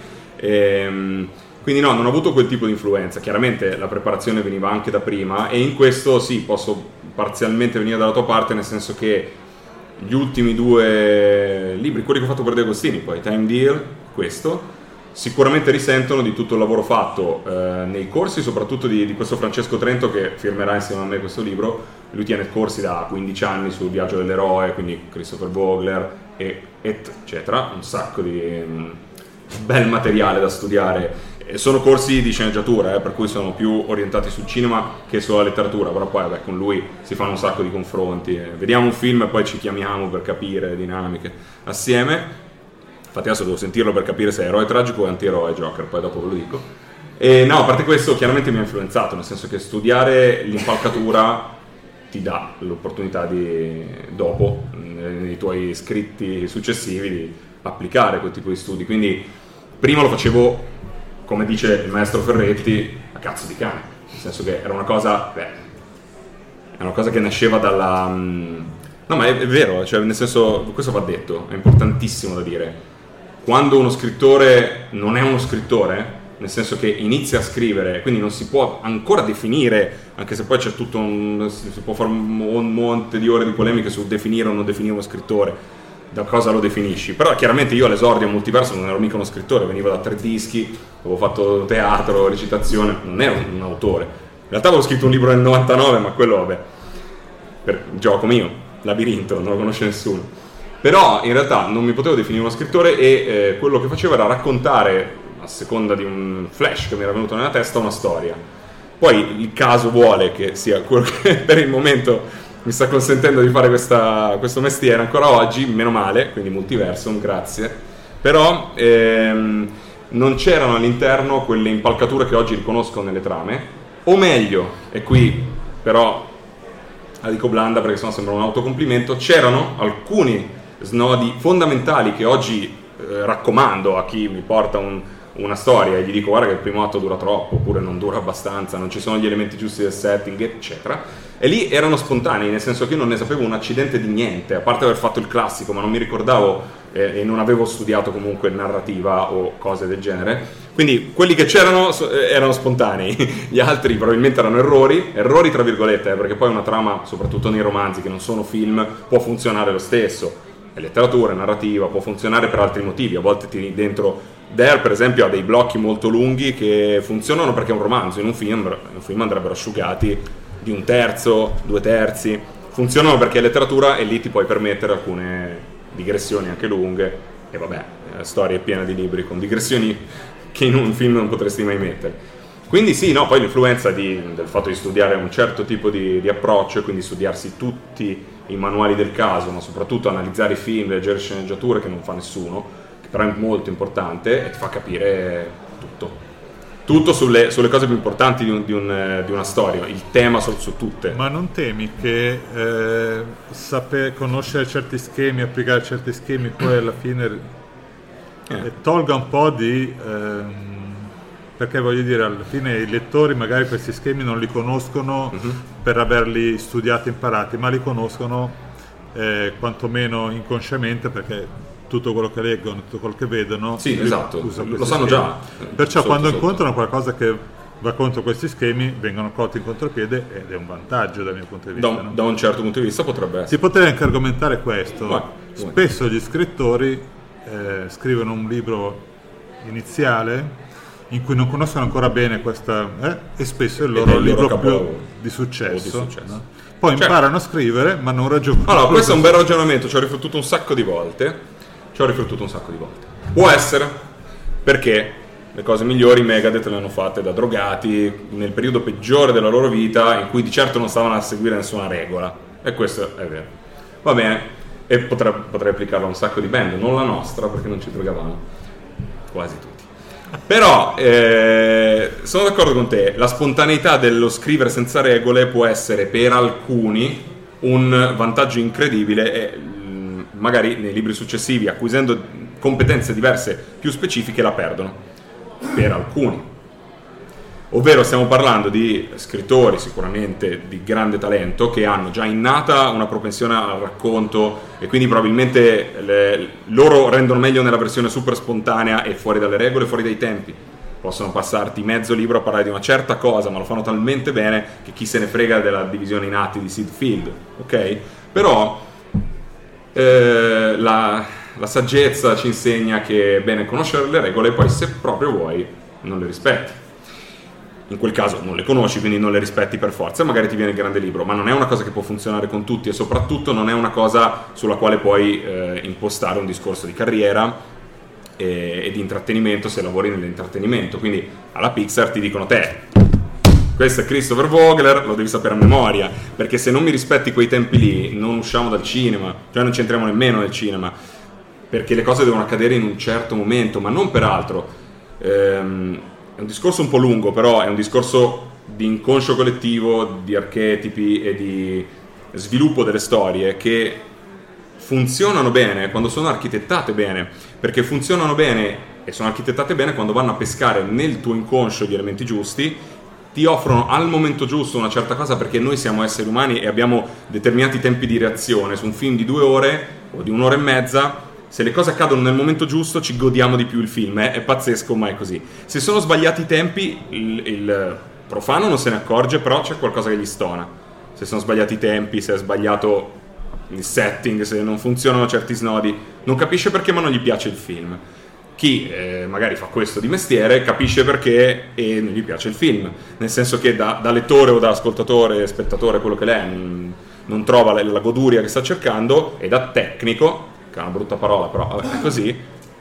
D: E, quindi no, non ho avuto quel tipo di influenza. Chiaramente la preparazione veniva anche da prima, e in questo sì, posso parzialmente venire dalla tua parte, nel senso che gli ultimi due libri, quelli che ho fatto per De Agostini, poi Time Deal, questo, sicuramente risentono di tutto il lavoro fatto eh, nei corsi, soprattutto di, di questo Francesco Trento, che firmerà insieme a me questo libro. Lui tiene corsi da quindici anni sul viaggio dell'eroe, quindi Christopher Vogler e et, eccetera, un sacco di um, bel materiale da studiare. E sono corsi di sceneggiatura, eh, per cui sono più orientati sul cinema che sulla letteratura, però poi vabbè, con lui si fanno un sacco di confronti, eh. Vediamo un film e poi ci chiamiamo per capire le dinamiche assieme. Infatti adesso devo sentirlo per capire se è eroe tragico o antieroe Joker, poi dopo ve lo dico. E no, a parte questo chiaramente mi ha influenzato, nel senso che studiare l'impalcatura ti dà l'opportunità di, dopo, nei tuoi scritti successivi, di applicare quel tipo di studi. Quindi prima lo facevo, come dice il maestro Ferretti, a cazzo di cane, nel senso che era una cosa, beh, è una cosa che nasceva dalla... No, ma è, è vero, cioè nel senso, questo va detto, è importantissimo da dire. Quando uno scrittore non è uno scrittore, nel senso che inizia a scrivere, quindi non si può ancora definire, anche se poi c'è tutto un, si può fare un monte di ore di polemiche su definire o non definire uno scrittore, da cosa lo definisci. Però chiaramente io all'esordio a Multiverso non ero mica uno scrittore, venivo da tre dischi, avevo fatto teatro, recitazione, non ero un, un autore. In realtà avevo scritto un libro nel novantanove, ma quello vabbè, per gioco mio, Labirinto, non lo conosce nessuno. Però in realtà non mi potevo definire uno scrittore, e eh, quello che facevo era raccontare, a seconda di un flash che mi era venuto nella testa, una storia. Poi il caso vuole che sia quello che per il momento mi sta consentendo di fare questa, questo mestiere ancora oggi, meno male, quindi Multiversum, grazie. Però ehm, non c'erano all'interno quelle impalcature che oggi riconosco nelle trame, o meglio, e qui però la dico blanda perché sennò sembra un autocomplimento, c'erano alcuni snodi fondamentali che oggi eh, raccomando a chi mi porta un, una storia e gli dico guarda che il primo atto dura troppo, oppure non dura abbastanza, non ci sono gli elementi giusti del setting, eccetera. E lì erano spontanei, nel senso che io non ne sapevo un accidente di niente, a parte aver fatto il classico, ma non mi ricordavo eh, e non avevo studiato comunque narrativa o cose del genere. Quindi quelli che c'erano erano spontanei, gli altri probabilmente erano errori, errori tra virgolette, eh, perché poi una trama, soprattutto nei romanzi che non sono film, può funzionare lo stesso. È letteratura, è narrativa, può funzionare per altri motivi. A volte ti dentro Dare, per esempio, ha dei blocchi molto lunghi che funzionano perché è un romanzo. In un film, in un film andrebbero asciugati di un terzo, due terzi. Funzionano perché è letteratura e lì ti puoi permettere alcune digressioni anche lunghe. E vabbè, la storia è piena di libri con digressioni che in un film non potresti mai mettere. Quindi sì, no, poi l'influenza di, del fatto di studiare un certo tipo di, di approccio, quindi studiarsi tutti i manuali del caso, ma soprattutto analizzare i film, leggere sceneggiature, che non fa nessuno, che però è molto importante e ti fa capire tutto. Tutto sulle, sulle cose più importanti di, un, di, un, di una storia, il tema su, su tutte.
C: Ma non temi che eh, saper conoscere certi schemi, applicare certi schemi, poi alla fine eh. tolga un po' di... Ehm, perché voglio dire, alla fine i lettori magari questi schemi non li conoscono uh-huh. per averli studiati e imparati, ma li conoscono eh, quantomeno inconsciamente, perché tutto quello che leggono, tutto quello che vedono
D: sì, esatto.
C: usa
D: lo sanno
C: schemi.
D: già.
C: Perciò
D: sotto,
C: quando
D: sotto.
C: incontrano qualcosa che va contro questi schemi, vengono colti in contropiede ed è un vantaggio dal mio punto di vista.
D: Da un,
C: no?
D: da un certo punto di vista potrebbe essere.
C: Si potrebbe anche argomentare questo.
D: Vai,
C: Spesso gli scrittori eh, scrivono un libro iniziale in cui non conoscono ancora bene questa eh, e spesso è il loro
D: il
C: libro
D: loro
C: più di successo,
D: di successo.
C: No? Poi certo. imparano a scrivere ma non ragionano.
D: Allora, questo è un bel ragionamento, ci ho riflettuto un sacco di volte ci ho riflettuto un sacco di volte può essere, perché le cose migliori Megadeth le hanno fatte da drogati nel periodo peggiore della loro vita, in cui di certo non stavano a seguire nessuna regola, e questo è vero. Va bene, e potrei, potrei applicarlo a un sacco di band, non la nostra perché non ci drogavamo, quasi tutti. Però eh, sono d'accordo con te, la spontaneità dello scrivere senza regole può essere per alcuni un vantaggio incredibile e mh, magari nei libri successivi, acquisendo competenze diverse più specifiche, la perdono, per alcuni. Ovvero stiamo parlando di scrittori sicuramente di grande talento che hanno già innata una propensione al racconto e quindi probabilmente le, loro rendono meglio nella versione super spontanea e fuori dalle regole, fuori dai tempi. Possono passarti mezzo libro a parlare di una certa cosa, ma lo fanno talmente bene che chi se ne frega della divisione in atti di Sid Field, ok? Però eh, la, la saggezza ci insegna che è bene conoscere le regole e poi se proprio vuoi non le rispetti. In quel caso non le conosci, quindi non le rispetti per forza, magari ti viene il grande libro, ma non è una cosa che può funzionare con tutti e soprattutto non è una cosa sulla quale puoi eh, impostare un discorso di carriera e, e di intrattenimento se lavori nell'intrattenimento. Quindi alla Pixar ti dicono te, questo è Christopher Vogler, lo devi sapere a memoria, perché se non mi rispetti quei tempi lì non usciamo dal cinema, cioè non ci entriamo nemmeno nel cinema, perché le cose devono accadere in un certo momento, ma non per altro. Ehm, È un discorso un po' lungo, però è un discorso di inconscio collettivo, di archetipi e di sviluppo delle storie che funzionano bene quando sono architettate bene, perché funzionano bene e sono architettate bene quando vanno a pescare nel tuo inconscio gli elementi giusti, ti offrono al momento giusto una certa cosa, perché noi siamo esseri umani e abbiamo determinati tempi di reazione. Su un film di due ore o di un'ora e mezza, se le cose accadono nel momento giusto ci godiamo di più il film, eh? È pazzesco, ma è così. Se sono sbagliati i tempi, il, il profano non se ne accorge, però c'è qualcosa che gli stona. Se sono sbagliati i tempi, se è sbagliato il setting, se non funzionano certi snodi, non capisce perché, ma non gli piace il film. Chi eh, magari fa questo di mestiere capisce perché e non gli piace il film, nel senso che da, da lettore o da ascoltatore, spettatore, quello che l'è, non, non trova la, la goduria che sta cercando, e da tecnico, che è una brutta parola, però vabbè, è così,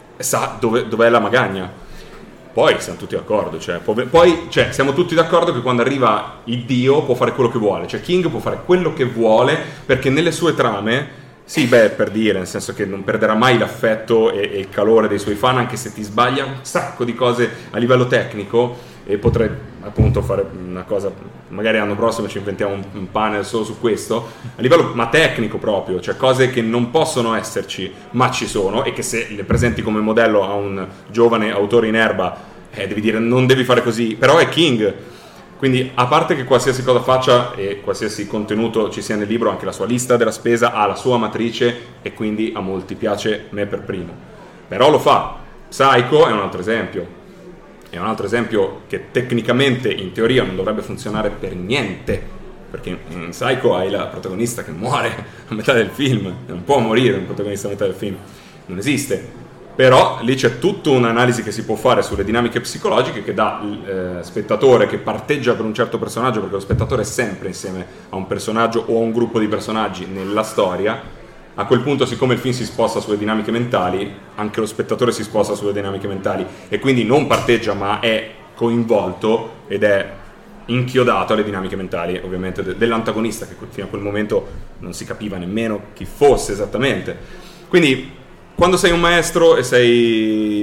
D: sa dove, dov'è la magagna. Poi siamo tutti d'accordo, cioè, poi cioè, siamo tutti d'accordo che quando arriva il Dio può fare quello che vuole, cioè King può fare quello che vuole, perché nelle sue trame, sì, beh, per dire, nel senso che non perderà mai l'affetto e, e il calore dei suoi fan, anche se ti sbaglia un sacco di cose a livello tecnico, e potrei appunto fare una cosa, magari l'anno prossimo ci inventiamo un, un panel solo su questo, a livello ma tecnico proprio, cioè cose che non possono esserci ma ci sono, e che se le presenti come modello a un giovane autore in erba, eh, devi dire non devi fare così, però è King. Quindi a parte che qualsiasi cosa faccia e qualsiasi contenuto ci sia nel libro, anche la sua lista della spesa ha la sua matrice, e quindi a molti piace, me per primo, però lo fa. Psycho è un altro esempio. È un altro esempio che tecnicamente, in teoria, non dovrebbe funzionare per niente, perché in Psycho hai la protagonista che muore a metà del film, non può morire un protagonista a metà del film, non esiste. Però lì c'è tutta un'analisi che si può fare sulle dinamiche psicologiche che dà il eh, spettatore che parteggia per un certo personaggio, perché lo spettatore è sempre insieme a un personaggio o a un gruppo di personaggi nella storia. A quel punto, siccome il film si sposta sulle dinamiche mentali, anche lo spettatore si sposta sulle dinamiche mentali, e quindi non parteggia ma è coinvolto ed è inchiodato alle dinamiche mentali, ovviamente, de- dell'antagonista, che fino a quel momento non si capiva nemmeno chi fosse esattamente. Quindi quando sei un maestro e sei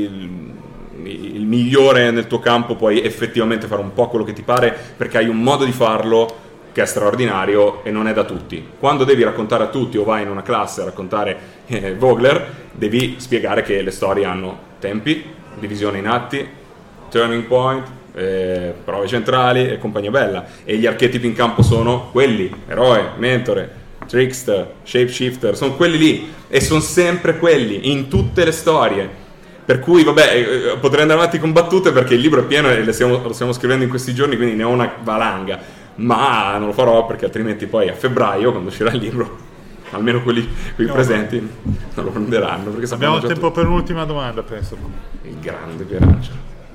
D: il, il migliore nel tuo campo, puoi effettivamente fare un po' quello che ti pare, perché hai un modo di farlo che è straordinario e non è da tutti. Quando devi raccontare a tutti o vai in una classe a raccontare eh, Vogler, devi spiegare che le storie hanno tempi, divisione in atti, turning point, eh, prove centrali e compagnia bella, e gli archetipi in campo sono quelli: eroe, mentore, trickster, shapeshifter, sono quelli lì, e sono sempre quelli in tutte le storie. Per cui vabbè, eh, potrei andare avanti con battute perché il libro è pieno e le stiamo, lo stiamo scrivendo in questi giorni, quindi ne ho una valanga, ma non lo farò perché altrimenti poi a febbraio, quando uscirà il libro, almeno quelli qui no, presenti non lo prenderanno, perché
C: abbiamo tempo
D: tutto.
C: Per un'ultima domanda, penso.
D: Il grande Pierancia.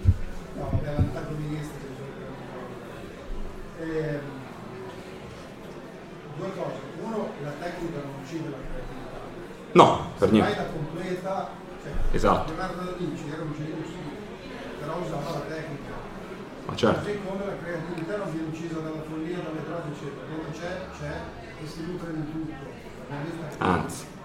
F: No, vabbè, l'antagonista. Eh, due cose: uno, la tecnica non uccide la creatività,
D: no, per
F: se
D: niente.
F: vai la completa, cioè,
D: esatto.
F: Leonardo da Vinci era un genio, sì, però usava la tecnica.
D: Ma certo.
F: Così come la creatività non viene uccisa dalla follia, dalle frasi, eccetera. Dove c'è, c'è, e si nutre di tutto.
D: Anzi.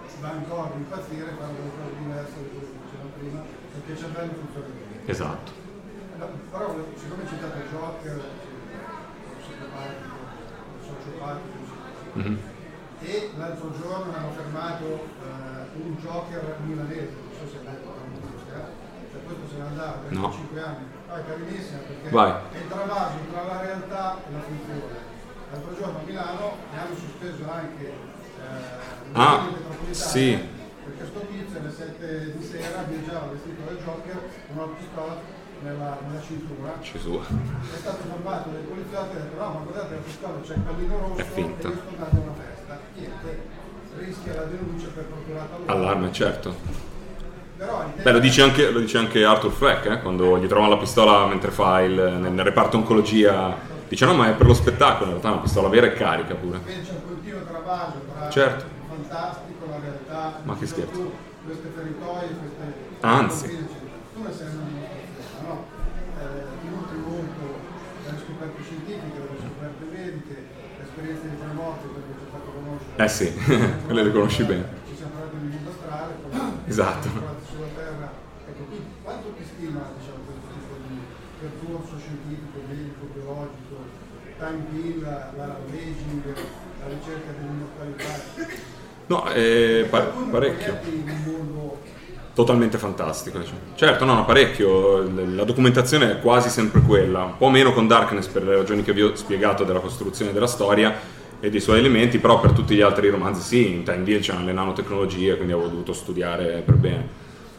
F: va ancora a impazzire, fa una cosa diversa da quello che dicevamo prima, perché il cervello funziona bene.
D: Esatto.
F: No, però siccome hai citato il Joker, lo psicopatico, lo sociopatico,
D: Mm-hmm.
F: e l'altro giorno hanno fermato uh, un Joker milanese, non so se l'hai letto, cioè questo se ne andava per
D: no.
F: cinque anni, ah, è carinissima perché
D: Vai.
F: è il travaso tra la realtà e la finzione. L'altro giorno a Milano ne hanno sospeso anche uh,
D: ah,
F: metropolitana,
D: sì.
F: perché sto tizio alle sette di sera viaggiava vestito da Joker con una pistola nella, nella cintura.
D: Gesù.
F: È stato fermato dai poliziotti e ha detto no, ma guardate la pistola c'è il pallino rosso
D: È finta.
F: e io sto andando a una festa. Niente, rischia la denuncia per procurato
D: allarme, certo.
F: Però
D: Beh, lo dice anche, lo dice anche Arthur Fleck, eh, quando gli trovano la pistola mentre fa il nel, nel reparto oncologia, dice no, ma è per lo spettacolo, in realtà è una pistola vera e carica pure.
F: c'è un continuo travaso tra
D: Certo.
F: il fantastico, la realtà,
D: Ma che scherzo.
F: tu, queste feritoie, queste
D: Anzi.
F: tu ne sei una dimostrazione, no? Eh, ti nutri molto dalle scoperte scientifiche, dalle scoperte mediche, l'esperienza di tre morti, perché ci ha fatto conoscere.
D: Eh sì, quelle le conosci bene.
F: Ci siamo parlati di mondo astrale, poi
D: Esatto.
F: siamo parlati sulla Terra. Ecco, quindi quanto ti stima, diciamo, questo tipo di percorso scientifico, medico, biologico, time pill, la l'aging, la ricerca dell'immortalità?
D: No, eh, pa-
F: Qualcuno
D: parecchio.
F: proietti in un mondo
D: Totalmente fantastico, diciamo. Certo, no, no, parecchio. La documentazione è quasi sempre quella, un po' meno con Darkness per le ragioni che vi ho spiegato della costruzione della storia e dei suoi elementi, però per tutti gli altri romanzi sì, in Time Deal c'erano le nanotecnologie, quindi avevo dovuto studiare per bene.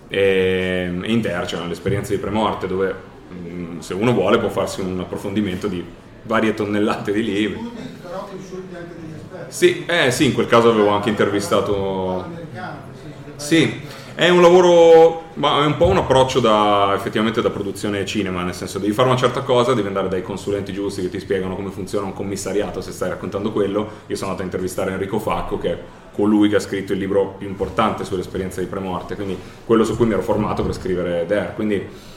D: E in Dare c'erano le esperienze di premorte, dove mh, se uno vuole può farsi un approfondimento di varie tonnellate di libri.
F: studi, però consulti anche degli esperti.
D: Sì, eh, sì, in quel caso avevo anche intervistato...
F: Americano, nel senso che vai-
D: Sì, è un lavoro, ma è un po' un approccio da effettivamente da produzione cinema, nel senso devi fare una certa cosa, devi andare dai consulenti giusti che ti spiegano come funziona un commissariato se stai raccontando quello. Io sono andato a intervistare Enrico Facco, che è colui che ha scritto il libro più importante sull'esperienza di premorte, quindi quello su cui mi ero formato per scrivere Dare, quindi,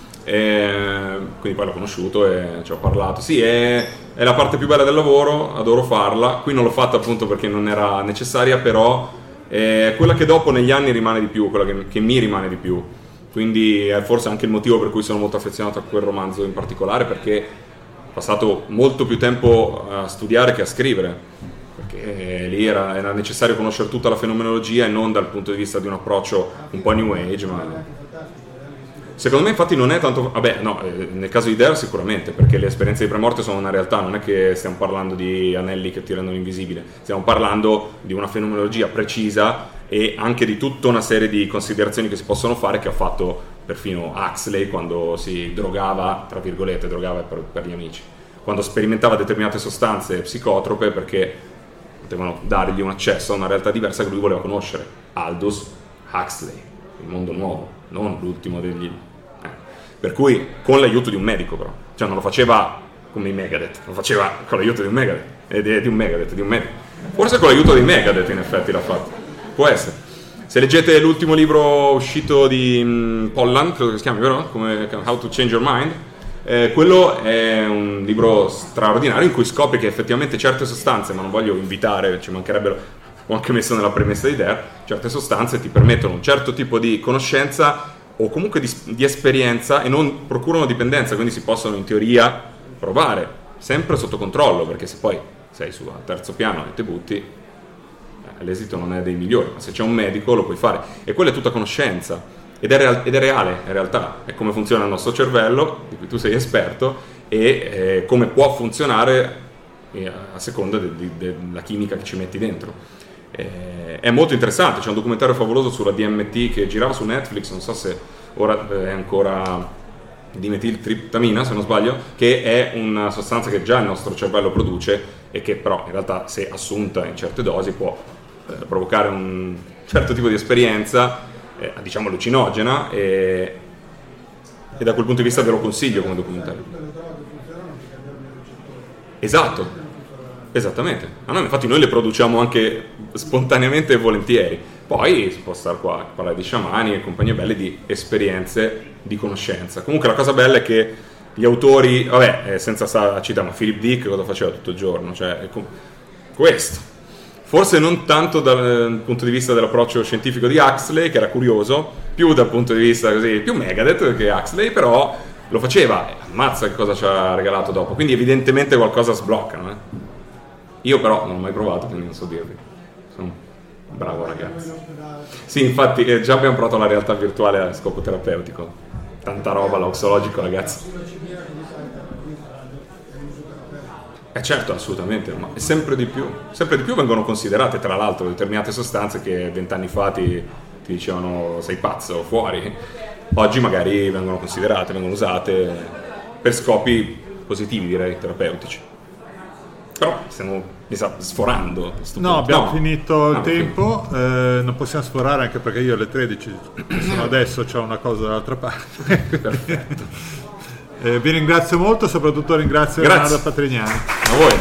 D: eh, quindi poi l'ho conosciuto e ci ho parlato. Sì, è, è la parte più bella del lavoro, adoro farla, qui non l'ho fatta appunto perché non era necessaria, però è quella che dopo negli anni rimane di più, quella che, che mi rimane di più, quindi è forse anche il motivo per cui sono molto affezionato a quel romanzo in particolare, perché ho passato molto più tempo a studiare che a scrivere, perché lì era, era necessario conoscere tutta la fenomenologia e non dal punto di vista di un approccio un po' new age, ma secondo me infatti non è tanto, vabbè no, nel caso di Dare sicuramente, perché le esperienze di premorte sono una realtà, non è che stiamo parlando di anelli che ti rendono invisibile, stiamo parlando di una fenomenologia precisa e anche di tutta una serie di considerazioni che si possono fare, che ha fatto perfino Huxley quando si drogava, tra virgolette, drogava per, per gli amici, quando sperimentava determinate sostanze psicotrope perché potevano dargli un accesso a una realtà diversa che lui voleva conoscere. Aldous Huxley, il mondo nuovo, non l'ultimo degli... Per cui con l'aiuto di un medico, però, cioè non lo faceva come i Megadeth, lo faceva con l'aiuto di un Megadeth, e di, di un Megadeth, di un medico. Forse con l'aiuto dei Megadeth in effetti l'ha fatto, può essere. Se leggete l'ultimo libro uscito di um, Pollan, credo che si chiami, vero? Come How to Change Your Mind, eh, quello è un libro straordinario in cui scopri che effettivamente certe sostanze, ma non voglio invitare, ci mancherebbero, ho anche messo nella premessa di Dare, certe sostanze ti permettono un certo tipo di conoscenza o comunque di, di esperienza e non procurano dipendenza, quindi si possono in teoria provare, sempre sotto controllo, perché se poi sei sul terzo piano e te butti, eh, l'esito non è dei migliori, ma se c'è un medico lo puoi fare, e quella è tutta conoscenza, ed è, real, ed è reale, è realtà, è come funziona il nostro cervello, di cui tu sei esperto, e eh, come può funzionare eh, a seconda de, de, de, della chimica che ci metti dentro. È molto interessante, c'è un documentario favoloso sulla D M T che girava su Netflix, non so se ora è ancora dimetiltriptamina se non sbaglio, che è una sostanza che già il nostro cervello produce e che però in realtà se assunta in certe dosi può eh, provocare un certo tipo di esperienza eh, diciamo allucinogena, e, e da quel punto di vista ve lo consiglio come documentario. Esatto. Esattamente, ah, no, infatti noi le produciamo anche spontaneamente e volentieri. Poi si può stare qua a parlare di sciamani e compagnie belle, di esperienze, di conoscenza. Comunque la cosa bella è che gli autori, vabbè, eh, senza stare a citare, ma Philip Dick cosa faceva tutto il giorno? Cioè, questo. Forse non tanto dal punto di vista dell'approccio scientifico di Huxley, che era curioso, più dal punto di vista così, più Megadeth che Huxley, però lo faceva, e ammazza che cosa ci ha regalato dopo, quindi evidentemente qualcosa sbloccano. Eh. Io però non l'ho mai provato, quindi non so dirvi. Sono un bravo ragazzo. Sì, infatti eh, già abbiamo provato la realtà virtuale a scopo terapeutico. Tanta roba, l'oxologico, ragazzi. Eh certo, assolutamente, ma sempre di più, sempre di più vengono considerate, tra l'altro, determinate sostanze che vent'anni fa ti, ti dicevano sei pazzo, fuori. Oggi magari vengono considerate, vengono usate per scopi positivi, direi, terapeutici. Però stiamo, mi sa, sforando.
C: No, abbiamo no. finito il
D: ah,
C: tempo, eh, non possiamo sforare anche perché io alle tredici, sono adesso, c'ho una cosa dall'altra parte.
D: Perfetto.
C: Eh, vi ringrazio molto, soprattutto ringrazio
D: Grazie.
C: Leonardo Patrignani.
D: A voi.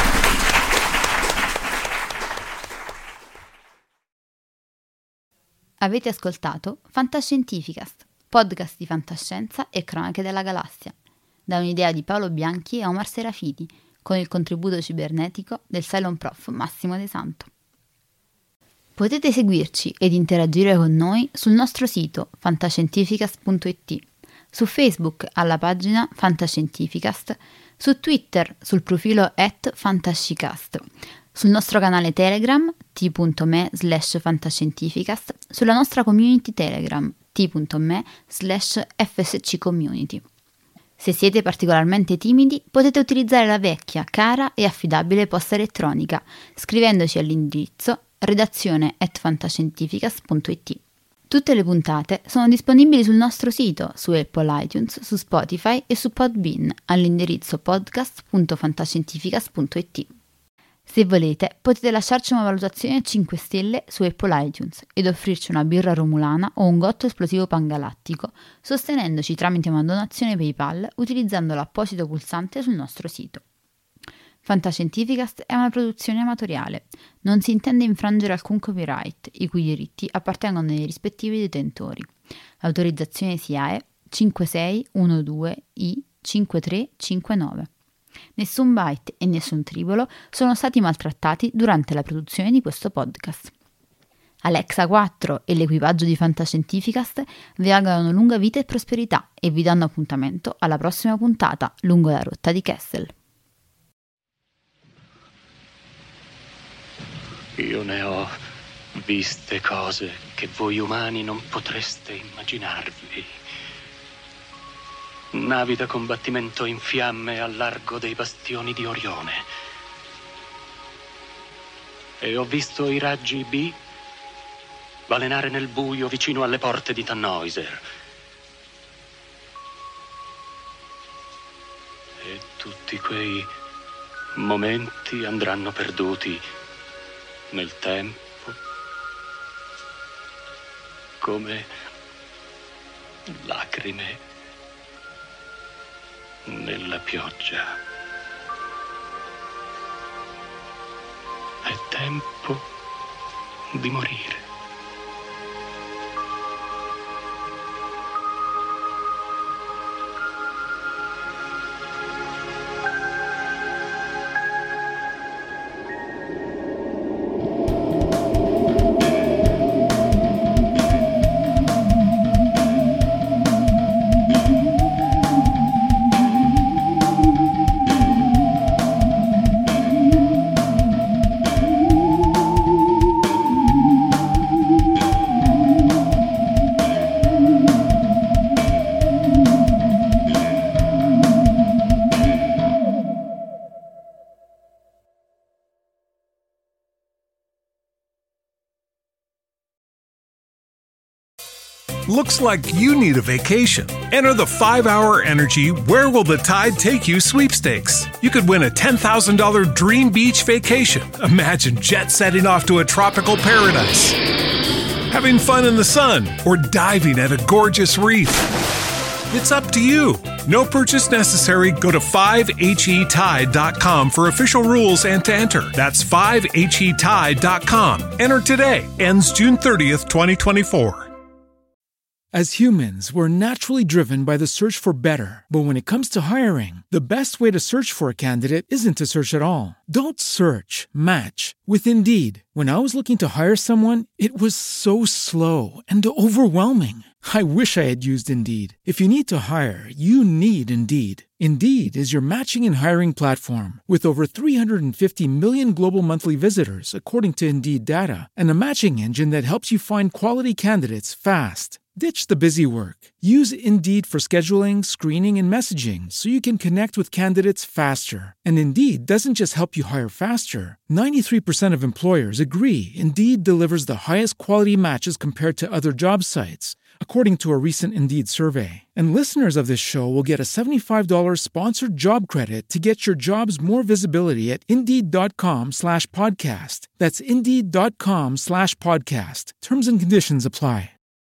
G: Avete ascoltato Fantascientificast, podcast di fantascienza e cronache della galassia, da un'idea di Paolo Bianchi e Omar Serafiti, con il contributo cibernetico del Cylon Prof Massimo De Santo. Potete seguirci ed interagire con noi sul nostro sito fantascientificast punto it, su Facebook alla pagina Fantascientificast, su Twitter sul profilo at Fantascicast, sul nostro canale Telegram t.me slash fantascientificast, sulla nostra community Telegram t.me slash fsccommunity. Se siete particolarmente timidi, potete utilizzare la vecchia, cara e affidabile posta elettronica, scrivendoci all'indirizzo redazione at fantascientificast punto it. Tutte le puntate sono disponibili sul nostro sito, su Apple iTunes, su Spotify e su Podbean all'indirizzo podcast punto fantascientificast punto it. Se volete, potete lasciarci una valutazione a cinque stelle su Apple iTunes ed offrirci una birra romulana o un gotto esplosivo pangalattico, sostenendoci tramite una donazione PayPal utilizzando l'apposito pulsante sul nostro sito. Fantascientificast è una produzione amatoriale, non si intende infrangere alcun copyright, i cui diritti appartengono ai rispettivi detentori. L'autorizzazione S I A E cinque sei uno due I cinque tre cinque nove. Nessun byte e nessun tribolo sono stati maltrattati durante la produzione di questo podcast. Alexa quattro e l'equipaggio di Fantascientificast vi augurano lunga vita e prosperità e vi danno appuntamento alla prossima puntata lungo la rotta di Kessel.
H: Io ne ho viste cose che voi umani non potreste immaginarvi. Navi da combattimento in fiamme al largo dei bastioni di Orione. E ho visto i raggi B balenare nel buio vicino alle porte di Tannhäuser. E tutti quei momenti andranno perduti nel tempo, come lacrime nella pioggia. È tempo di morire.
I: Looks like you need a vacation. Enter the five hour Energy Where Will the Tide Take You sweepstakes. You could win a ten thousand dollars dream beach vacation. Imagine jet setting off to a tropical paradise, having fun in the sun, or diving at a gorgeous reef. It's up to you. No purchase necessary. Go to five H E tide dot com for official rules and to enter. That's five H E tide dot com. Enter today. Ends June thirtieth, twenty twenty-four.
A: As humans, we're naturally driven by the search for better. But when it comes to hiring, the best way to search for a candidate isn't to search at all. Don't search, match with Indeed. When I was looking to hire someone, it was so slow and overwhelming. I wish I had used Indeed. If you need to hire, you need Indeed. Indeed is your matching and hiring platform with over three hundred fifty million global monthly visitors, according to Indeed data, and a matching engine that helps you find quality candidates fast. Ditch the busy work. Use Indeed for scheduling, screening, and messaging so you can connect with candidates faster. And Indeed doesn't just help you hire faster. ninety-three percent of employers agree Indeed delivers the highest quality matches compared to other job sites, according to a recent Indeed survey. And listeners of this show will get a seventy-five dollars sponsored job credit to get your jobs more visibility at Indeed.com slash podcast. That's Indeed.com slash podcast. Terms and conditions apply.